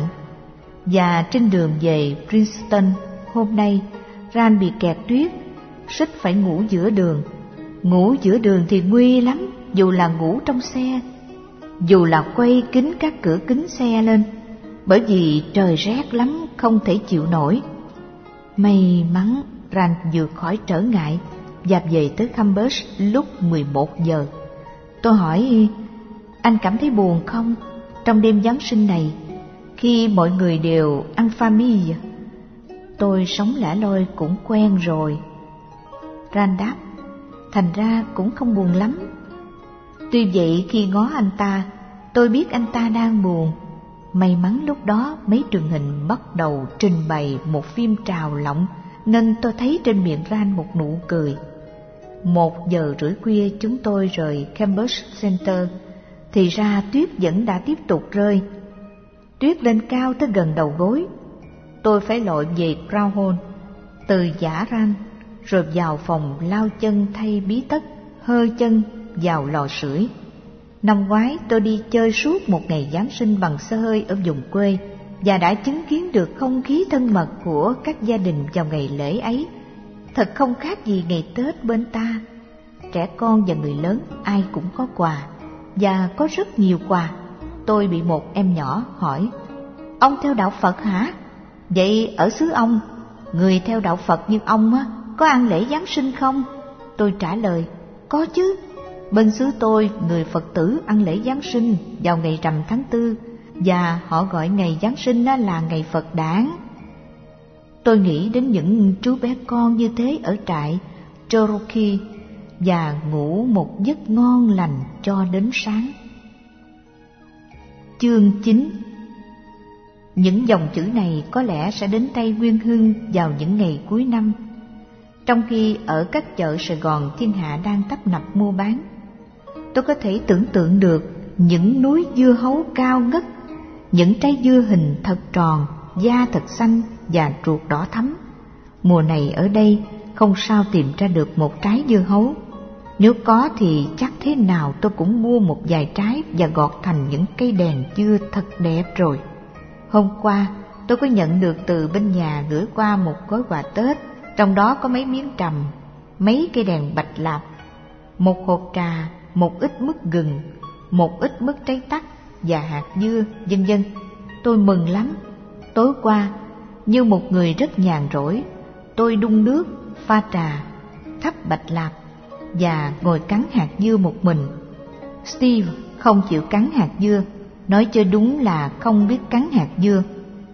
Và trên đường về Princeton hôm nay, Ran bị kẹt tuyết, suýt phải ngủ giữa đường. Ngủ giữa đường thì nguy lắm, dù là ngủ trong xe, dù là quay kính các cửa kính xe lên, bởi vì trời rét lắm, không thể chịu nổi. May mắn Ran vượt khỏi trở ngại và về tới Cambridge lúc 11 giờ. Tôi hỏi, anh cảm thấy buồn không trong đêm Giáng sinh này, khi mọi người đều ăn famille? Tôi sống lẻ loi cũng quen rồi. Ran đáp, thành ra cũng không buồn lắm. Tuy vậy khi ngó anh ta, tôi biết anh ta đang buồn. May mắn lúc đó mấy truyền hình bắt đầu trình bày một phim trào lộng, nên tôi thấy trên miệng Ran một nụ cười. 1 giờ rưỡi khuya chúng tôi rời Cambridge Center, thì ra tuyết vẫn đã tiếp tục rơi. Tuyết lên cao tới gần đầu gối. Tôi phải lội về Crown Hall, từ giả Ran, rồi vào phòng lau chân thay bí tất, hơ chân vào lò sưởi. Năm ngoái tôi đi chơi suốt một ngày Giáng sinh bằng xe hơi ở vùng quê, và đã chứng kiến được không khí thân mật của các gia đình vào ngày lễ ấy. Thật không khác gì ngày Tết bên ta. Trẻ con và người lớn ai cũng có quà, và có rất nhiều quà. Tôi bị một em nhỏ hỏi, ông theo đạo Phật hả? Vậy ở xứ ông, người theo đạo Phật như ông á, có ăn lễ Giáng sinh không? Tôi trả lời, có chứ. Bên xứ tôi, người Phật tử ăn lễ Giáng sinh vào ngày rằm tháng 4, và họ gọi ngày Giáng sinh là ngày Phật đản. Tôi nghĩ đến những chú bé con như thế ở trại Cherokee, và ngủ một giấc ngon lành cho đến sáng. Chương 9. Những dòng chữ này có lẽ sẽ đến tay Nguyên Hưng vào những ngày cuối năm, trong khi ở các chợ Sài Gòn thiên hạ đang tấp nập mua bán. Tôi có thể tưởng tượng được những núi dưa hấu cao ngất, những trái dưa hình thật tròn, da thật xanh và ruột đỏ thắm. Mùa này ở đây không sao tìm ra được một trái dưa hấu. Nếu có thì chắc thế nào tôi cũng mua một vài trái và gọt thành những cây đèn dưa thật đẹp rồi. Hôm qua tôi có nhận được từ bên nhà gửi qua một gói quà Tết, trong đó có mấy miếng trầm, mấy cây đèn bạch lạp, một hộp trà, một ít mứt gừng, một ít mứt trái tắc và hạt dưa, vân vân. Tôi mừng lắm. Tối qua, như một người rất nhàn rỗi, tôi đun nước, pha trà, thắp bạch lạp và ngồi cắn hạt dưa một mình. Steve không chịu cắn hạt dưa, nói cho đúng là không biết cắn hạt dưa.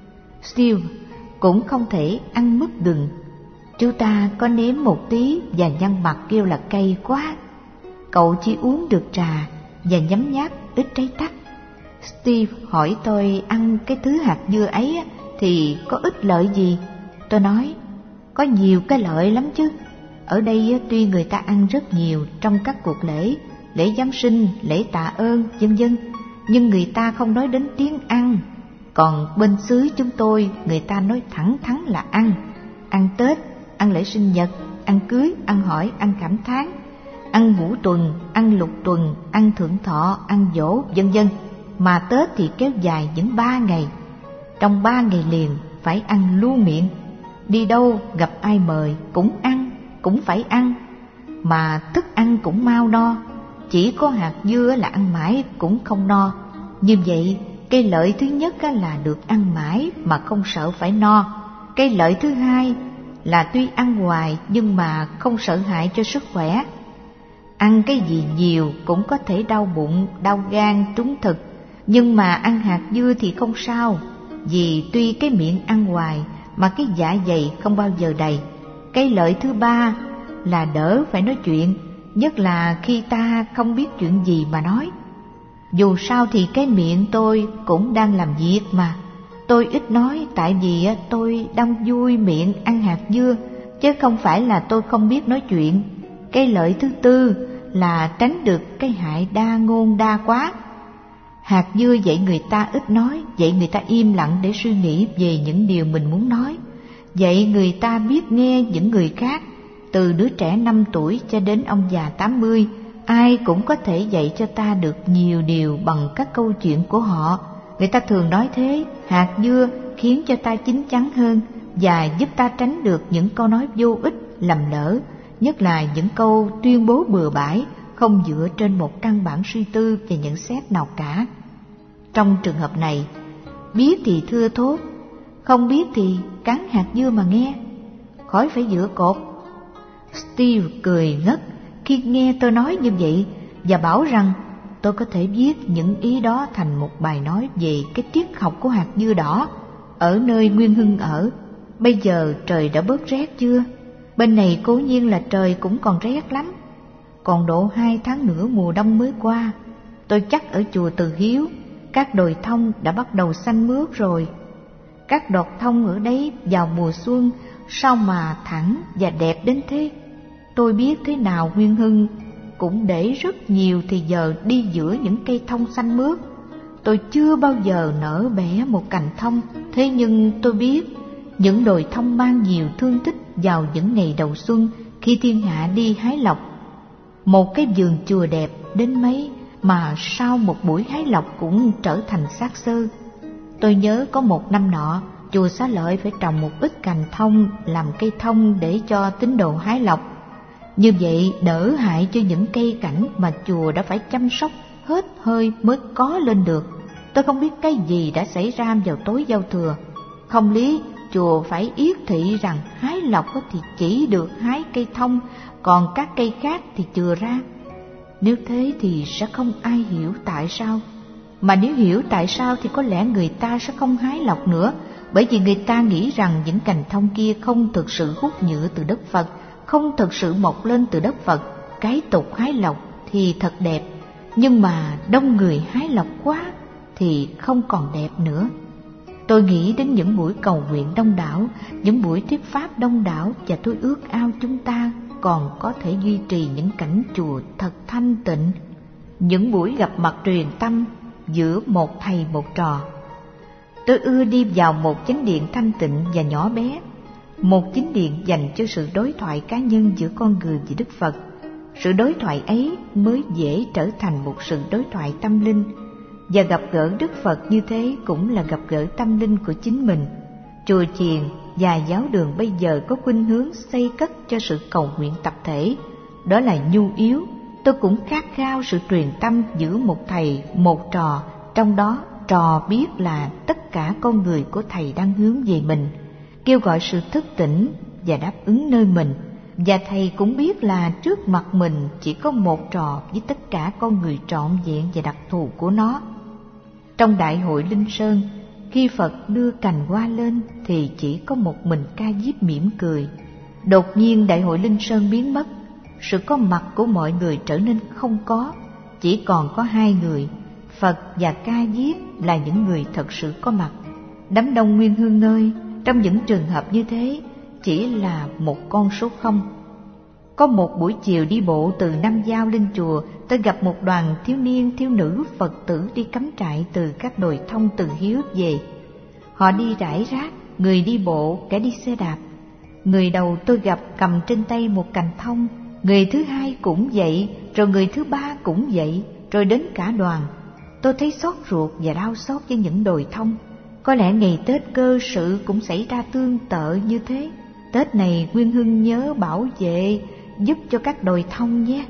Steve cũng không thể ăn mứt gừng. Chú ta có nếm một tí và nhăn mặt kêu là cay quá. Cậu chỉ uống được trà và nhấm nháp ít trái tắc. Steve hỏi tôi ăn cái thứ hạt dưa ấy thì có ích lợi gì? Tôi nói, có nhiều cái lợi lắm chứ. Ở đây tuy người ta ăn rất nhiều trong các cuộc lễ, lễ Giáng sinh, lễ tạ ơn, vân vân, nhưng người ta không nói đến tiếng ăn. Còn bên xứ chúng tôi, người ta nói thẳng thắn là ăn. Ăn Tết, ăn lễ sinh nhật, ăn cưới, ăn hỏi, ăn cảm thán, ăn ngũ tuần, ăn lục tuần, ăn thượng thọ, ăn giỗ, vân vân. Mà Tết thì kéo dài những 3 ngày. Trong 3 ngày liền phải ăn luôn miệng. Đi đâu gặp ai mời cũng ăn, cũng phải ăn. Mà thức ăn cũng mau no. Chỉ có hạt dưa là ăn mãi cũng không no. Như vậy, cái lợi thứ nhất là được ăn mãi mà không sợ phải no. Cái lợi thứ hai là tuy ăn hoài nhưng mà không sợ hại cho sức khỏe. Ăn cái gì nhiều cũng có thể đau bụng, đau gan, trúng thực. Nhưng mà ăn hạt dưa thì không sao, vì tuy cái miệng ăn hoài mà cái dạ dày không bao giờ đầy. Cái lợi thứ ba là đỡ phải nói chuyện, nhất là khi ta không biết chuyện gì mà nói. Dù sao thì cái miệng tôi cũng đang làm việc mà. Tôi ít nói tại vì tôi đang vui miệng ăn hạt dưa, chứ không phải là tôi không biết nói chuyện. Cái lợi thứ tư là tránh được cái hại đa ngôn đa quá. Hạt dưa dạy người ta ít nói, dạy người ta im lặng để suy nghĩ về những điều mình muốn nói, dạy người ta biết nghe những người khác. Từ đứa trẻ 5 tuổi cho đến ông già 80, ai cũng có thể dạy cho ta được nhiều điều bằng các câu chuyện của họ. Người ta thường nói thế, hạt dưa khiến cho ta chín chắn hơn và giúp ta tránh được những câu nói vô ích, lầm lỡ, nhất là những câu tuyên bố bừa bãi, không dựa trên một căn bản suy tư và nhận xét nào cả. Trong trường hợp này, biết thì thưa thốt, không biết thì cắn hạt dưa mà nghe, khỏi phải dựa cột. Steve cười ngất khi nghe tôi nói như vậy và bảo rằng tôi có thể viết những ý đó thành một bài nói về cái triết học của hạt dưa đỏ ở nơi Nguyên Hưng ở. Bây giờ trời đã bớt rét chưa? Bên này cố nhiên là trời cũng còn rét lắm. Còn độ 2 tháng nữa mùa đông mới qua. Tôi chắc ở chùa Từ Hiếu, các đồi thông đã bắt đầu xanh mướt rồi. Các đọt thông ở đấy vào mùa xuân sao mà thẳng và đẹp đến thế? Tôi biết thế nào Nguyên Hưng cũng để rất nhiều thì giờ đi giữa những cây thông xanh mướt. Tôi chưa bao giờ nở bẻ một cành thông, thế nhưng tôi biết những đồi thông mang nhiều thương tích vào những ngày đầu xuân khi thiên hạ đi hái lộc. Một cái vườn chùa đẹp đến mấy mà sau một buổi hái lộc cũng trở thành xác xơ. Tôi nhớ có một năm nọ, chùa Xá Lợi phải trồng một ít cành thông làm cây thông để cho tín đồ hái lộc. Như vậy đỡ hại cho những cây cảnh mà chùa đã phải chăm sóc hết hơi mới có lên được. Tôi không biết cái gì đã xảy ra vào tối giao thừa. Không lý chùa phải yết thị rằng hái lộc thì chỉ được hái cây thông, còn các cây khác thì chừa ra. Nếu thế thì sẽ không ai hiểu tại sao. Mà nếu hiểu tại sao thì có lẽ người ta sẽ không hái lộc nữa, bởi vì người ta nghĩ rằng những cành thông kia không thực sự hút nhựa từ đất Phật, không thực sự mọc lên từ đất Phật. cái tục hái lộc thì thật đẹp, nhưng mà đông người hái lộc quá thì không còn đẹp nữa. Tôi nghĩ đến những buổi cầu nguyện đông đảo, những buổi thuyết pháp đông đảo, và tôi ước ao chúng ta còn có thể duy trì những cảnh chùa thật thanh tịnh, những buổi gặp mặt truyền tâm giữa một thầy một trò. Tôi ưa đi vào một chánh điện thanh tịnh và nhỏ bé, một chánh điện dành cho sự đối thoại cá nhân giữa con người và Đức Phật. Sự đối thoại ấy mới dễ trở thành một sự đối thoại tâm linh, và gặp gỡ Đức Phật như thế cũng là gặp gỡ tâm linh của chính mình. Chùa chiền và giáo đường bây giờ có khuynh hướng xây cất cho sự cầu nguyện tập thể, đó là nhu yếu. Tôi cũng khát khao sự truyền tâm giữa một thầy một trò, trong đó trò biết là tất cả con người của thầy đang hướng về mình, kêu gọi sự thức tỉnh và đáp ứng nơi mình. Và thầy cũng biết là trước mặt mình chỉ có một trò với tất cả con người trọn vẹn và đặc thù của nó. Trong Đại hội Linh Sơn, khi Phật đưa cành hoa lên thì chỉ có một mình Ca Diếp mỉm cười. Đột nhiên Đại hội Linh Sơn biến mất, sự có mặt của mọi người trở nên không có, chỉ còn có hai người, Phật và Ca Diếp là những người thật sự có mặt. Đám đông nguyên hương nơi trong những trường hợp như thế chỉ là một con số không. Có một buổi chiều đi bộ từ Nam Giao lên chùa, tôi gặp một đoàn thiếu niên thiếu nữ Phật tử đi cắm trại từ các đồi thông Từ Hiếu về. Họ đi rải rác, người đi bộ, kẻ đi xe đạp. Người đầu tôi gặp cầm trên tay một cành thông, người thứ hai cũng vậy, rồi người thứ ba cũng vậy, rồi đến cả đoàn. Tôi thấy xót ruột và đau xót với những đồi thông. Có lẽ ngày Tết cơ sự cũng xảy ra tương tự như thế. Tết này Nguyên Hưng nhớ bảo vệ giúp cho các đồi thông nhé.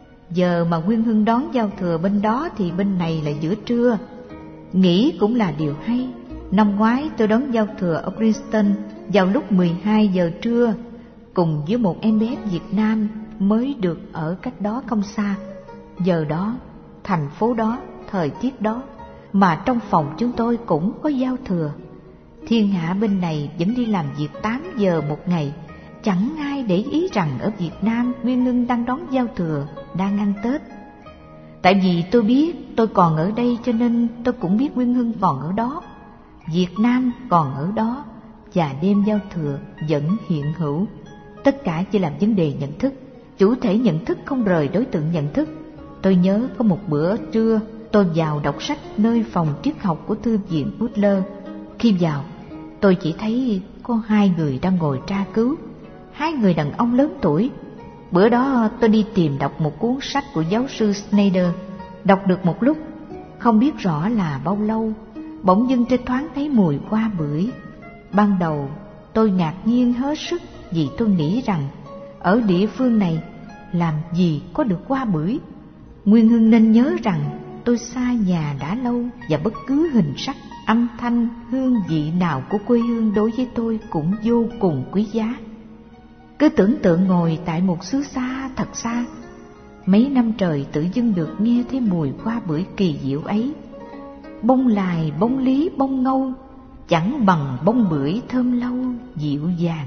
Giờ mà Nguyên Hưng đón giao thừa bên đó thì bên này là giữa trưa. Nghĩ cũng là điều hay. Năm ngoái tôi đón giao thừa ở Princeton vào lúc 12 giờ trưa, cùng với một em bé Việt Nam mới được ở cách đó không xa. Giờ đó, thành phố đó, thời tiết đó, mà trong phòng chúng tôi cũng có giao thừa. Thiên hạ bên này vẫn đi làm việc 8 giờ một ngày. Chẳng ai để ý rằng ở Việt Nam Nguyên Ngân đang đón giao thừa, đang ăn Tết. Tại vì tôi biết tôi còn ở đây cho nên tôi cũng biết Nguyên Hưng còn ở đó, Việt Nam còn ở đó, và đêm giao thừa vẫn hiện hữu. Tất cả chỉ là vấn đề nhận thức, chủ thể nhận thức không rời đối tượng nhận thức. Tôi nhớ có một bữa trưa tôi vào đọc sách nơi phòng triết học của thư viện Butler. Khi vào, tôi chỉ thấy có hai người đang ngồi tra cứu, hai người đàn ông lớn tuổi. Bữa đó tôi đi tìm đọc một cuốn sách của giáo sư Snyder. Đọc được một lúc, không biết rõ là bao lâu, bỗng dưng tôi thoáng thấy mùi hoa bưởi. Ban đầu tôi ngạc nhiên hết sức vì tôi nghĩ rằng ở địa phương này làm gì có được hoa bưởi. Nguyên Hưng nên nhớ rằng tôi xa nhà đã lâu, và bất cứ hình sắc, âm thanh, hương vị nào của quê hương đối với tôi cũng vô cùng quý giá. Cứ tưởng tượng ngồi tại một xứ xa thật xa, mấy năm trời tự dưng được nghe thấy mùi hoa bưởi kỳ diệu ấy. Bông lài, bông lý, bông ngâu chẳng bằng bông bưởi thơm lâu, dịu dàng.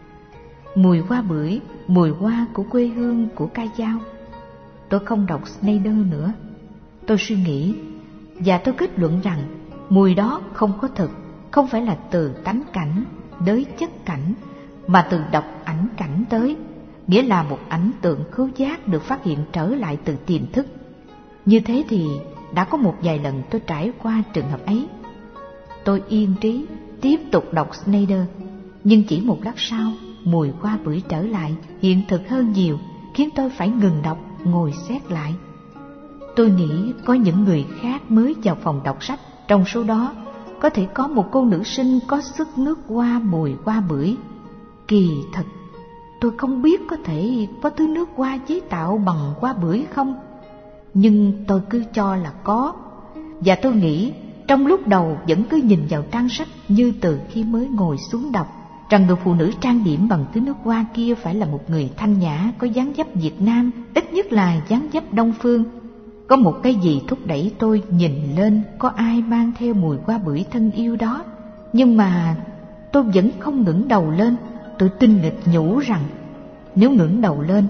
Mùi hoa bưởi, mùi hoa của quê hương của Ca Dao. Tôi không đọc Snyder nữa. Tôi suy nghĩ và tôi kết luận rằng mùi đó không có thực, không phải là từ tánh cảnh, đới chất cảnh, mà từ đọc ảnh cảnh tới, nghĩa là một ảnh tượng khứu giác được phát hiện trở lại từ tiềm thức. Như thế thì đã có một vài lần tôi trải qua trường hợp ấy. Tôi yên trí tiếp tục đọc Snyder, nhưng chỉ một lát sau mùi hoa bưởi trở lại, hiện thực hơn nhiều, khiến tôi phải ngừng đọc, ngồi xét lại. Tôi nghĩ có những người khác mới vào phòng đọc sách, trong số đó có thể có một cô nữ sinh có sức nước hoa mùi hoa bưởi. Kỳ thật, tôi không biết có thể có thứ nước hoa chế tạo bằng hoa bưởi không, nhưng tôi cứ cho là có. Và tôi nghĩ trong lúc đầu vẫn cứ nhìn vào trang sách như từ khi mới ngồi xuống đọc, rằng người phụ nữ trang điểm bằng thứ nước hoa kia phải là một người thanh nhã, có dáng dấp Việt Nam, ít nhất là dáng dấp Đông phương. Có một cái gì thúc đẩy tôi nhìn lên có ai mang theo mùi hoa bưởi thân yêu đó. Nhưng mà tôi vẫn không ngẩng đầu lên. Tôi tinh nghịch nhủ rằng nếu ngẩng đầu lên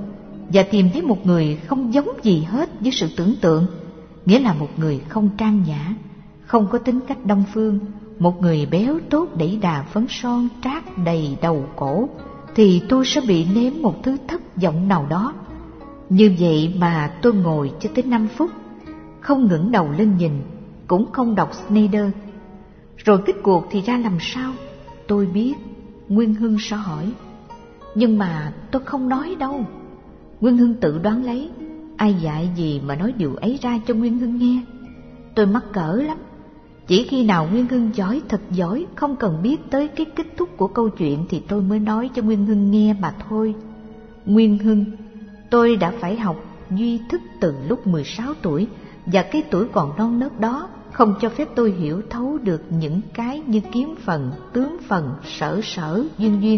và tìm thấy một người không giống gì hết với sự tưởng tượng, nghĩa là một người không trang nhã, không có tính cách đông phương, một người béo tốt đẩy đà phấn son trát đầy đầu cổ, thì tôi sẽ bị nếm một thứ thất vọng nào đó. Như vậy mà tôi ngồi cho tới 5 phút, không ngẩng đầu lên nhìn, cũng không đọc Snyder. Rồi kết cuộc thì ra làm sao? Tôi biết, Nguyên Hưng sẽ hỏi. Nhưng mà tôi không nói đâu. Nguyên Hưng tự đoán lấy, ai dạy gì mà nói điều ấy ra cho Nguyên Hưng nghe. Tôi mắc cỡ lắm. Chỉ khi nào Nguyên Hưng giỏi, thật giỏi, không cần biết tới cái kết thúc của câu chuyện thì tôi mới nói cho Nguyên Hưng nghe mà thôi. Nguyên Hưng, tôi đã phải học duy thức từ lúc 16 tuổi, và cái tuổi còn non nớt đó không cho phép tôi hiểu thấu được những cái như kiếm phần, tướng phần, sở sở, duyên duyên.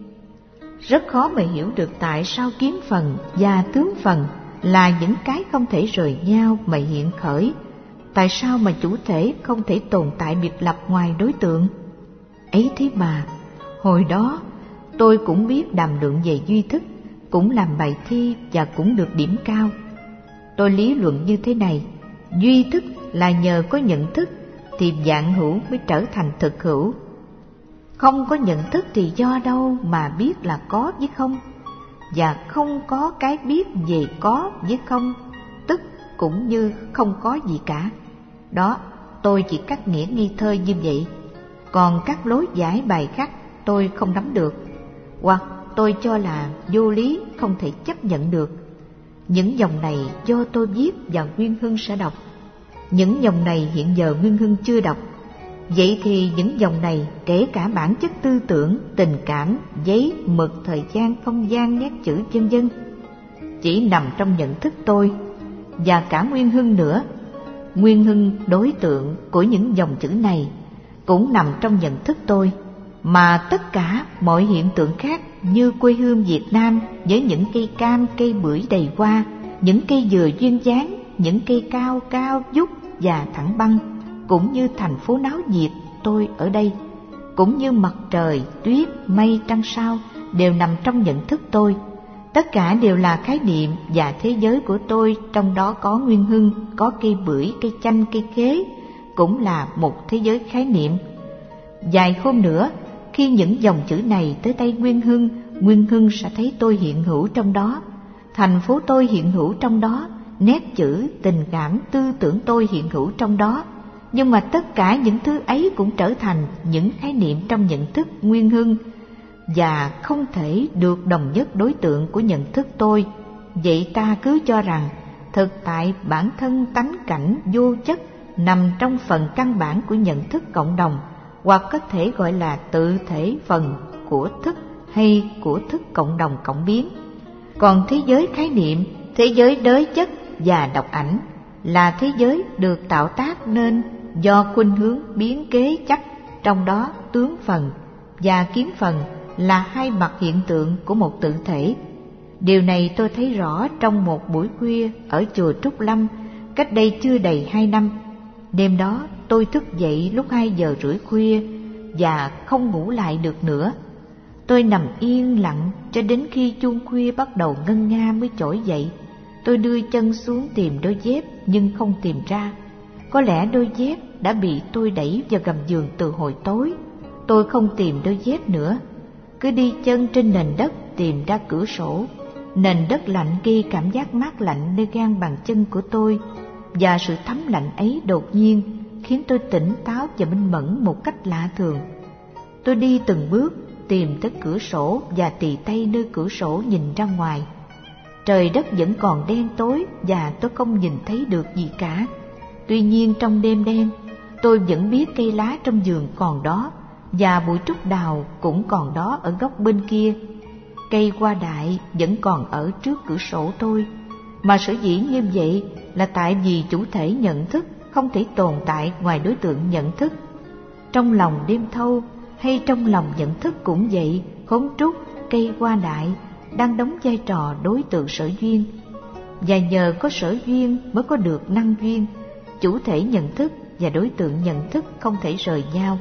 Rất khó mà hiểu được tại sao kiếm phần và tướng phần là những cái không thể rời nhau mà hiện khởi. Tại sao mà chủ thể không thể tồn tại biệt lập ngoài đối tượng? Ấy thế mà, hồi đó tôi cũng biết đàm luận về duy thức, cũng làm bài thi và cũng được điểm cao. Tôi lý luận như thế này: duy thức là nhờ có nhận thức thì vạn hữu mới trở thành thực hữu. Không có nhận thức thì do đâu mà biết là có với không? Và không có cái biết về có với không, tức cũng như không có gì cả. Đó, tôi chỉ cắt nghĩa nghi thơ như vậy. Còn các lối giải bài khác tôi không nắm được, hoặc tôi cho là vô lý, không thể chấp nhận được. Những dòng này do tôi viết và Nguyên Hưng sẽ đọc. Những dòng này hiện giờ Nguyên Hưng chưa đọc. Vậy thì những dòng này, kể cả bản chất tư tưởng, tình cảm, giấy, mực, thời gian, không gian, nét chữ vân vân, chỉ nằm trong nhận thức tôi, và cả Nguyên Hưng nữa. Nguyên Hưng, đối tượng của những dòng chữ này, cũng nằm trong nhận thức tôi. Mà tất cả mọi hiện tượng khác, như quê hương Việt Nam với những cây cam, cây bưởi đầy hoa, những cây dừa duyên dáng, những cây cao cao vút và thẳng băng, cũng như thành phố náo nhiệt tôi ở đây, cũng như mặt trời, tuyết, mây, trăng sao, đều nằm trong nhận thức tôi. Tất cả đều là khái niệm và thế giới của tôi, trong đó có Nguyên Hưng, có cây bưởi, cây chanh, cây khế, cũng là một thế giới khái niệm. Vài hôm nữa, khi những dòng chữ này tới tay Nguyên Hưng sẽ thấy tôi hiện hữu trong đó, thành phố tôi hiện hữu trong đó, nét chữ, tình cảm, tư tưởng tôi hiện hữu trong đó. Nhưng mà tất cả những thứ ấy cũng trở thành những khái niệm trong nhận thức Nguyên Hưng, và không thể được đồng nhất đối tượng của nhận thức tôi. Vậy ta cứ cho rằng thực tại bản thân tánh cảnh vô chất nằm trong phần căn bản của nhận thức cộng đồng, hoặc có thể gọi là tự thể phần của thức hay của thức cộng đồng cộng biến. Còn thế giới khái niệm, thế giới đới chất và độc ảnh là thế giới được tạo tác nên do khuynh hướng biến kế chắc, trong đó tướng phần và kiếm phần là hai mặt hiện tượng của một tự thể. Điều này tôi thấy rõ trong một buổi khuya ở chùa Trúc Lâm cách đây chưa đầy 2 năm. Đêm đó tôi thức dậy lúc 2 giờ rưỡi khuya và không ngủ lại được nữa. Tôi nằm yên lặng cho đến khi chuông khuya bắt đầu ngân nga mới trỗi dậy. Tôi đưa chân xuống tìm đôi dép nhưng không tìm ra. Có lẽ đôi dép đã bị tôi đẩy vào gầm giường từ hồi tối. Tôi không tìm đôi dép nữa, cứ đi chân trên nền đất tìm ra cửa sổ. Nền đất lạnh gây cảm giác mát lạnh nơi gan bàn chân của tôi, và sự thấm lạnh ấy đột nhiên khiến tôi tỉnh táo và minh mẫn một cách lạ thường. Tôi đi từng bước tìm tới cửa sổ và tì tay nơi cửa sổ nhìn ra ngoài. Trời đất vẫn còn đen tối và tôi không nhìn thấy được gì cả. Tuy nhiên trong đêm đen, tôi vẫn biết cây lá trong vườn còn đó, và bụi trúc đào cũng còn đó ở góc bên kia. Cây hoa đại vẫn còn ở trước cửa sổ tôi. Mà sở dĩ như vậy là tại vì chủ thể nhận thức không thể tồn tại ngoài đối tượng nhận thức. Trong lòng đêm thâu hay trong lòng nhận thức cũng vậy, khóm trúc, cây hoa đại đang đóng vai trò đối tượng sở duyên. Và nhờ có sở duyên mới có được năng duyên. Chủ thể nhận thức và đối tượng nhận thức không thể rời nhau.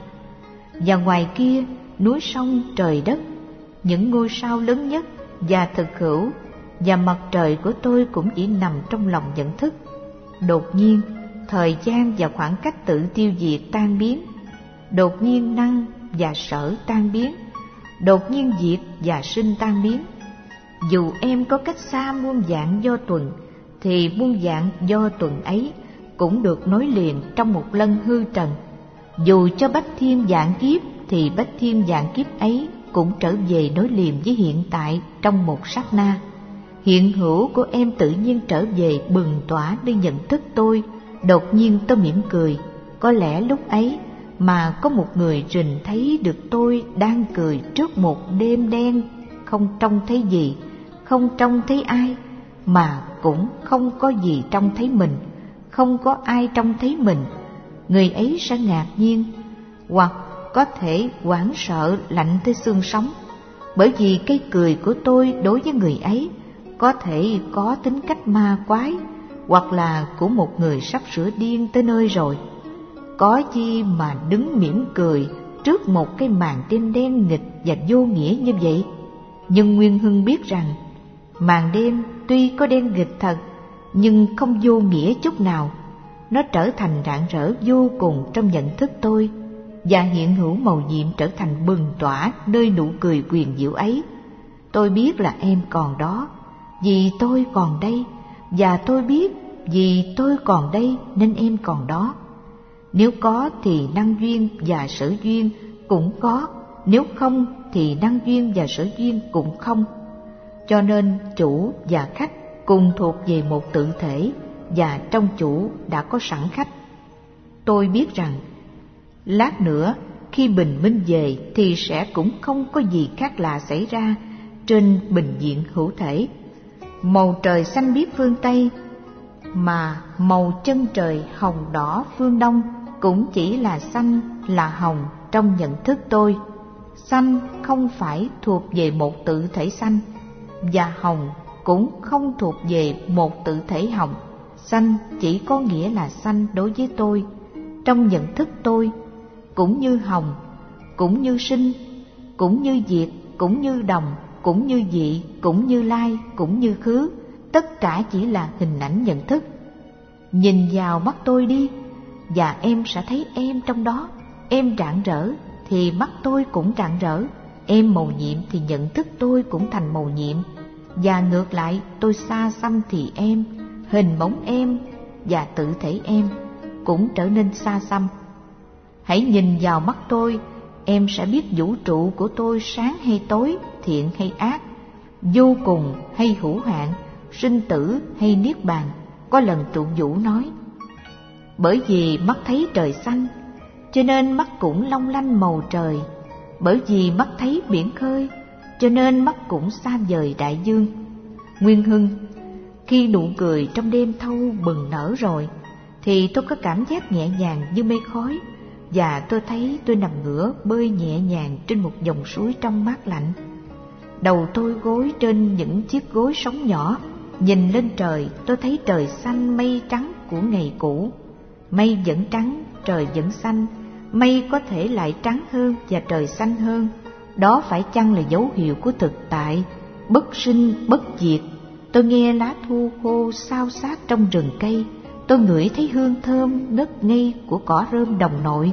Và ngoài kia, núi sông, trời đất, những ngôi sao lớn nhất và thực hữu và mặt trời của tôi cũng chỉ nằm trong lòng nhận thức. Đột nhiên, thời gian và khoảng cách tự tiêu diệt tan biến. Đột nhiên năng và sở tan biến. Đột nhiên diệt và sinh tan biến. Dù em có cách xa muôn vạn do tuần, thì muôn vạn do tuần ấy cũng được nối liền trong một lần hư trần. Dù cho bách thiên vạn kiếp, thì bách thiên vạn kiếp ấy cũng trở về nối liền với hiện tại trong một sát na. Hiện hữu của em tự nhiên trở về bừng tỏa nơi nhận thức tôi. Đột nhiên tôi mỉm cười. Có lẽ lúc ấy mà có một người rình thấy được tôi đang cười trước một đêm đen, không trông thấy gì, không trông thấy ai, mà cũng không có gì trông thấy mình, không có ai trông thấy mình. Người ấy sẽ ngạc nhiên, hoặc có thể hoảng sợ lạnh tới xương sống, bởi vì cái cười của tôi đối với người ấy có thể có tính cách ma quái, hoặc là của một người sắp sửa điên tới nơi rồi. Có chi mà đứng mỉm cười trước một cái màn đêm đen nghịch và vô nghĩa như vậy. Nhưng Nguyên Hưng biết rằng màn đêm tuy có đen nghịch thật, nhưng không vô nghĩa chút nào. Nó trở thành rạng rỡ vô cùng trong nhận thức tôi, và hiện hữu màu nhiệm trở thành bừng tỏa nơi nụ cười quyền diệu ấy. Tôi biết là em còn đó, vì tôi còn đây, và tôi biết vì tôi còn đây nên em còn đó. Nếu có thì năng duyên và sở duyên cũng có, nếu không thì năng duyên và sở duyên cũng không. Cho nên chủ và khách cùng thuộc về một tự thể, và trong chủ đã có sẵn khách. Tôi biết rằng lát nữa khi bình minh về thì sẽ cũng không có gì khác lạ xảy ra trên bình diện hữu thể. Màu trời xanh biếc phương Tây, mà màu chân trời hồng đỏ phương Đông cũng chỉ là xanh, là hồng trong nhận thức tôi. Xanh không phải thuộc về một tự thể xanh, và hồng cũng không thuộc về một tự thể hồng. Xanh chỉ có nghĩa là xanh đối với tôi, trong nhận thức tôi, cũng như hồng, cũng như sinh, cũng như diệt, cũng như đồng, cũng như dị, cũng như lai, cũng như khứ. Tất cả chỉ là hình ảnh nhận thức. Nhìn vào mắt tôi đi, và em sẽ thấy em trong đó. Em rạng rỡ thì mắt tôi cũng rạng rỡ, em màu nhiệm thì nhận thức tôi cũng thành màu nhiệm, và ngược lại, tôi xa xăm thì em, hình bóng em và tự thể em cũng trở nên xa xăm. Hãy nhìn vào mắt tôi, em sẽ biết vũ trụ của tôi sáng hay tối, thiện hay ác, vô cùng hay hữu hạn, sinh tử hay niết bàn. Có lần trụ vũ nói, bởi vì mắt thấy trời xanh, cho nên mắt cũng long lanh màu trời. Bởi vì mắt thấy biển khơi, cho nên mắt cũng xa vời đại dương. Nguyên Hưng, khi nụ cười trong đêm thâu bừng nở rồi, thì tôi có cảm giác nhẹ nhàng như mây khói, và tôi thấy tôi nằm ngửa bơi nhẹ nhàng trên một dòng suối trong mát lạnh. Đầu tôi gối trên những chiếc gối sóng nhỏ, nhìn lên trời tôi thấy trời xanh mây trắng của ngày cũ. Mây vẫn trắng, trời vẫn xanh, mây có thể lại trắng hơn và trời xanh hơn. Đó phải chăng là dấu hiệu của thực tại, bất sinh bất diệt? Tôi nghe lá thu khô xao xát trong rừng cây, tôi ngửi thấy hương thơm ngất ngây của cỏ rơm đồng nội.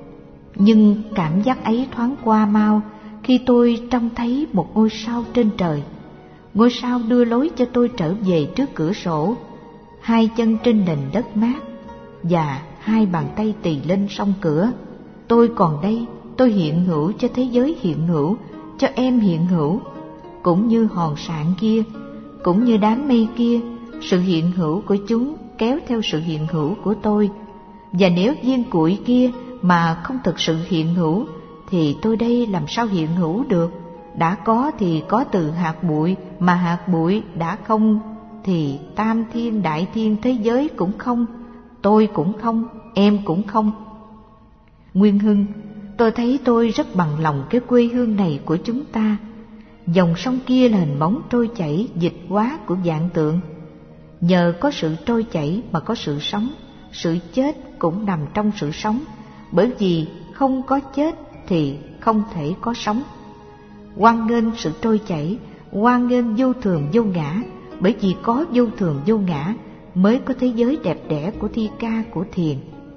Nhưng cảm giác ấy thoáng qua mau khi tôi trông thấy một ngôi sao trên trời. Ngôi sao đưa lối cho tôi trở về trước cửa sổ, hai chân trên nền đất mát, và hai bàn tay tì lên song cửa. Tôi còn đây, tôi hiện hữu cho thế giới hiện hữu, cho em hiện hữu. Cũng như hòn sạn kia, cũng như đám mây kia, sự hiện hữu của chúng kéo theo sự hiện hữu của tôi. Và nếu viên cuội kia mà không thực sự hiện hữu, thì tôi đây làm sao hiện hữu được? Đã có thì có từ hạt bụi, mà hạt bụi đã không thì tam thiên đại thiên thế giới cũng không, tôi cũng không, em cũng không. Nguyên Hưng, tôi thấy tôi rất bằng lòng cái quê hương này của chúng ta. Dòng sông kia là hình bóng trôi chảy dịch hóa của vạn tượng. Nhờ có sự trôi chảy mà có sự sống, sự chết cũng nằm trong sự sống, bởi vì không có chết thì không thể có sống. Hoan nghênh sự trôi chảy, hoan nghênh vô thường vô ngã, bởi vì có vô thường vô ngã mới có thế giới đẹp đẽ của thi ca của thiền.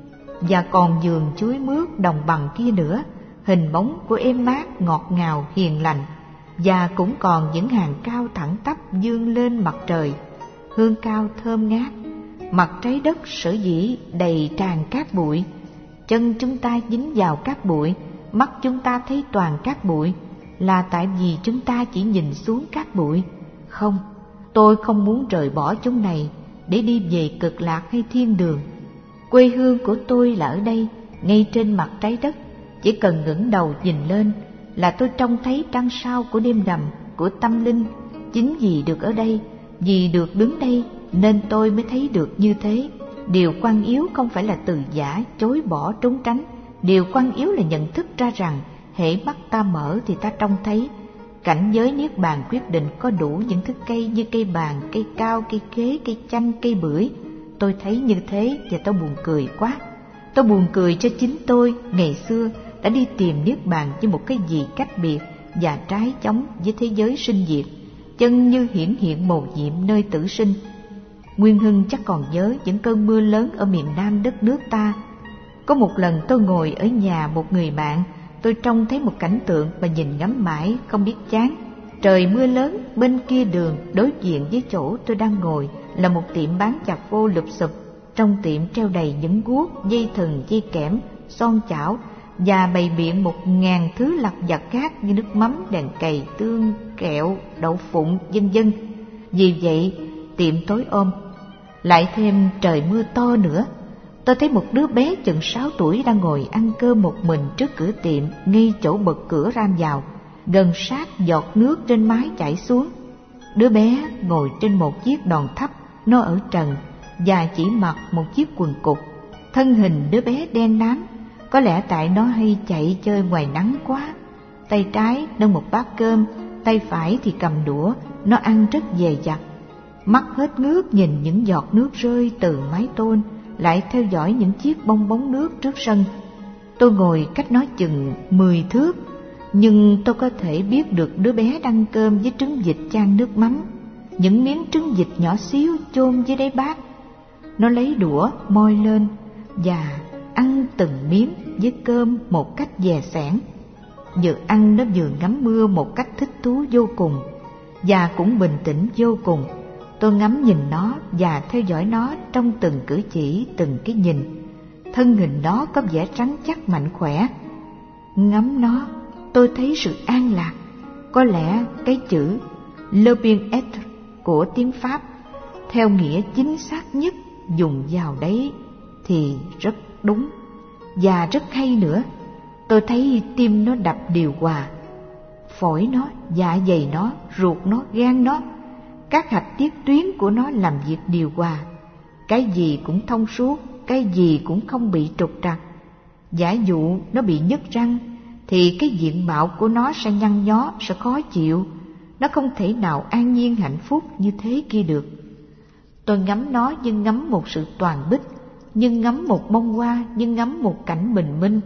Và còn vườn chuối mướt đồng bằng kia nữa, hình bóng của êm mát ngọt ngào hiền lành. Và cũng còn những hàng cao thẳng tắp vươn lên mặt trời, hương cao thơm ngát. Mặt trái đất sở dĩ đầy tràn cát bụi, chân chúng ta dính vào cát bụi, mắt chúng ta thấy toàn cát bụi, là tại vì chúng ta chỉ nhìn xuống cát bụi. Không, tôi không muốn rời bỏ chúng này để đi về cực lạc hay thiên đường. Quê hương của tôi là ở đây, ngay trên mặt trái đất. Chỉ cần ngẩng đầu nhìn lên là tôi trông thấy trăng sao của đêm đầm, của tâm linh. Chính vì được ở đây, vì được đứng đây, nên tôi mới thấy được như thế. Điều quan yếu không phải là từ giả, chối bỏ, trốn tránh. Điều quan yếu là nhận thức ra rằng hễ mắt ta mở thì ta trông thấy. Cảnh giới niết bàn quyết định có đủ những thứ cây như cây bàng, cây cao, cây khế, cây chanh, cây bưởi. Tôi thấy như thế và tôi buồn cười quá. Tôi buồn cười cho chính tôi ngày xưa đã đi tìm niết bàn như một cái gì cách biệt và trái chóng với thế giới sinh diệt, chân như hiển hiện mầu nhiệm nơi tử sinh. Nguyên Hưng chắc còn nhớ những cơn mưa lớn ở miền Nam đất nước ta. Có một lần tôi ngồi ở nhà một người bạn, tôi trông thấy một cảnh tượng mà nhìn ngắm mãi không biết chán. Trời mưa lớn, bên kia đường đối diện với chỗ tôi đang ngồi là một tiệm bán chạc phô lụp xụp. Trong tiệm treo đầy những guốc, dây thừng, dây kẽm, son chảo và bày biện 1000 thứ lặt vặt khác như nước mắm, đèn cầy, tương, kẹo, đậu phụng, vân vân. Vì vậy tiệm tối om, lại thêm trời mưa to nữa. Tôi thấy một đứa bé chừng 6 tuổi đang ngồi ăn cơm một mình trước cửa tiệm, ngay chỗ bật cửa ram vào, gần sát giọt nước trên mái chảy xuống. Đứa bé ngồi trên một chiếc đòn thấp, nó ở trần và chỉ mặc một chiếc quần cụt. Thân hình đứa bé đen nám, có lẽ tại nó hay chạy chơi ngoài nắng quá. Tay trái nâng một bát cơm, tay phải thì cầm đũa, nó ăn rất dè dặt. Mắt hết ngước nhìn những giọt nước rơi từ mái tôn, lại theo dõi những chiếc bong bóng nước trước sân. Tôi ngồi cách nó chừng 10 thước, nhưng tôi có thể biết được đứa bé ăn cơm với trứng vịt chan nước mắm. Những miếng trứng vịt nhỏ xíu chôn dưới đáy bát. Nó lấy đũa moi lên và ăn từng miếng với cơm một cách dè sẻn. Vừa ăn nó vừa ngắm mưa một cách thích thú vô cùng, và cũng bình tĩnh vô cùng. Tôi ngắm nhìn nó và theo dõi nó trong từng cử chỉ, từng cái nhìn. Thân hình nó có vẻ rắn chắc mạnh khỏe. Ngắm nó, tôi thấy sự an lạc. Có lẽ cái chữ le bien-être của tiếng Pháp, theo nghĩa chính xác nhất dùng vào đấy thì rất đúng và rất hay nữa. Tôi thấy tim nó đập điều hòa, phổi nó, dạ dày nó, ruột nó, gan nó, các hạch tiết tuyến của nó làm việc điều hòa. Cái gì cũng thông suốt, cái gì cũng không bị trục trặc. Giả dụ nó bị nhức răng thì cái diện mạo của nó sẽ nhăn nhó, sẽ khó chịu. Nó không thể nào an nhiên hạnh phúc như thế kia được. Tôi ngắm nó như ngắm một sự toàn bích, như ngắm một bông hoa, như ngắm một cảnh bình minh.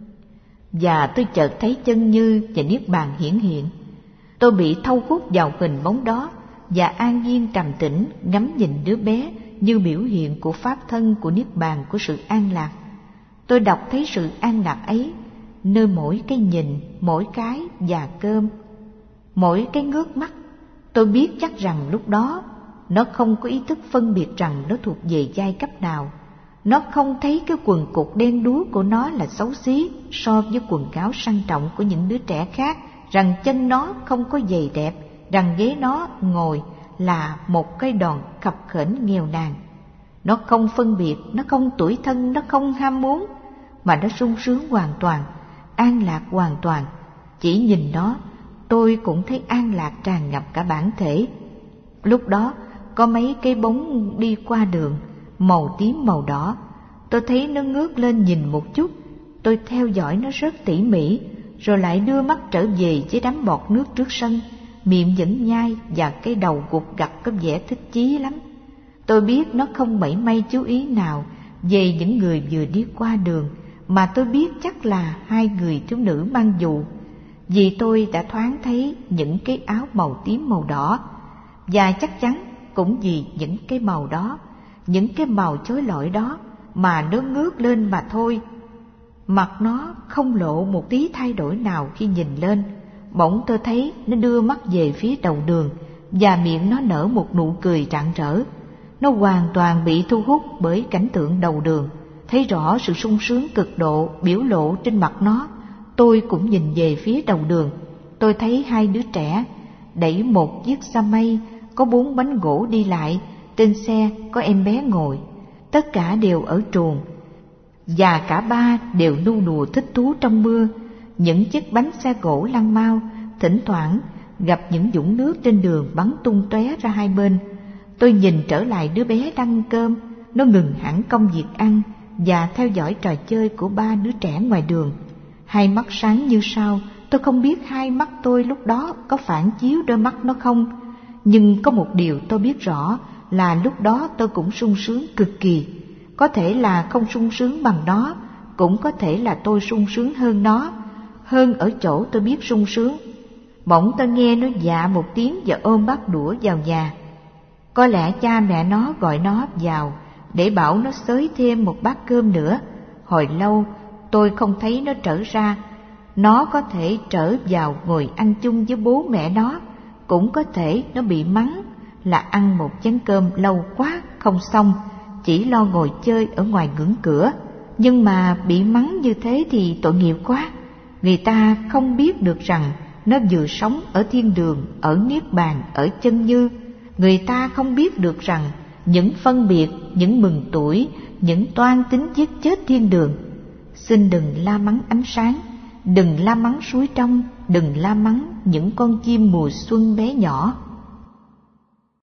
Và tôi chợt thấy chân như và niết bàn hiển hiện. Tôi bị thâu hút vào hình bóng đó và an nhiên trầm tĩnh ngắm nhìn đứa bé như biểu hiện của pháp thân, của niết bàn, của sự an lạc. Tôi đọc thấy sự an lạc ấy nơi mỗi cái nhìn, mỗi cái và cơm, mỗi cái ngước mắt. Tôi biết chắc rằng lúc đó nó không có ý thức phân biệt rằng nó thuộc về giai cấp nào. Nó không thấy cái quần cụt đen đúa của nó là xấu xí so với quần áo sang trọng của những đứa trẻ khác, rằng chân nó không có giày đẹp, rằng ghế nó ngồi là một cái đòn khập khểnh nghèo nàn. Nó không phân biệt, nó không tủi thân, nó không ham muốn, mà nó sung sướng hoàn toàn, an lạc hoàn toàn. Chỉ nhìn nó, tôi cũng thấy an lạc tràn ngập cả bản thể. Lúc đó có mấy cái bóng đi qua đường, màu tím màu đỏ. Tôi thấy nó ngước lên nhìn một chút. Tôi theo dõi nó rất tỉ mỉ, rồi lại đưa mắt trở về với đám bọt nước trước sân. Miệng vẫn nhai và cái đầu gục gặt có vẻ thích chí lắm. Tôi biết nó không mảy may chú ý nào về những người vừa đi qua đường, mà tôi biết chắc là hai người thiếu nữ mang dù. vì tôi đã thoáng thấy những cái áo màu tím màu đỏ, và chắc chắn cũng vì những cái màu đó, những cái màu chói lọi đó mà nó ngước lên mà thôi. Mặt nó không lộ một tí thay đổi nào khi nhìn lên. Bỗng tôi thấy nó đưa mắt về phía đầu đường, và miệng nó nở một nụ cười rạng rỡ. Nó hoàn toàn bị thu hút bởi cảnh tượng đầu đường, thấy rõ sự sung sướng cực độ biểu lộ trên mặt nó. Tôi cũng nhìn về phía đầu đường. Tôi thấy hai đứa trẻ đẩy một chiếc xe mây có 4 bánh gỗ đi lại. Trên xe có em bé ngồi. Tất cả đều ở truồng, và cả ba đều nô đùa thích thú trong mưa. Những chiếc bánh xe gỗ lăn mau, thỉnh thoảng gặp những vũng nước trên đường bắn tung tóe ra hai bên. Tôi nhìn trở lại đứa bé đang ăn cơm. Nó ngừng hẳn công việc ăn và theo dõi trò chơi của ba đứa trẻ ngoài đường. Hai mắt sáng như sao. Tôi không biết hai mắt tôi lúc đó có phản chiếu đôi mắt nó không, nhưng có một điều tôi biết rõ là lúc đó tôi cũng sung sướng cực kỳ. Có thể là không sung sướng bằng nó, cũng có thể là tôi sung sướng hơn nó, hơn ở chỗ tôi biết sung sướng. Bỗng tôi nghe nó dạ một tiếng và ôm bát đũa vào nhà. Có lẽ cha mẹ nó gọi nó vào để bảo nó xới thêm một bát cơm nữa. Hồi lâu tôi không thấy nó trở ra. Nó có thể trở vào ngồi ăn chung với bố mẹ nó, cũng có thể nó bị mắng là ăn một chén cơm lâu quá không xong, chỉ lo ngồi chơi ở ngoài ngưỡng cửa. Nhưng mà bị mắng như thế thì tội nghiệp quá. Người ta không biết được rằng nó vừa sống ở thiên đường, ở niết bàn, ở chân như. Người ta không biết được rằng những phân biệt, những mừng tuổi, những toan tính giết chết thiên đường. Xin đừng la mắng ánh sáng, đừng la mắng suối trong, đừng la mắng những con chim mùa xuân bé nhỏ.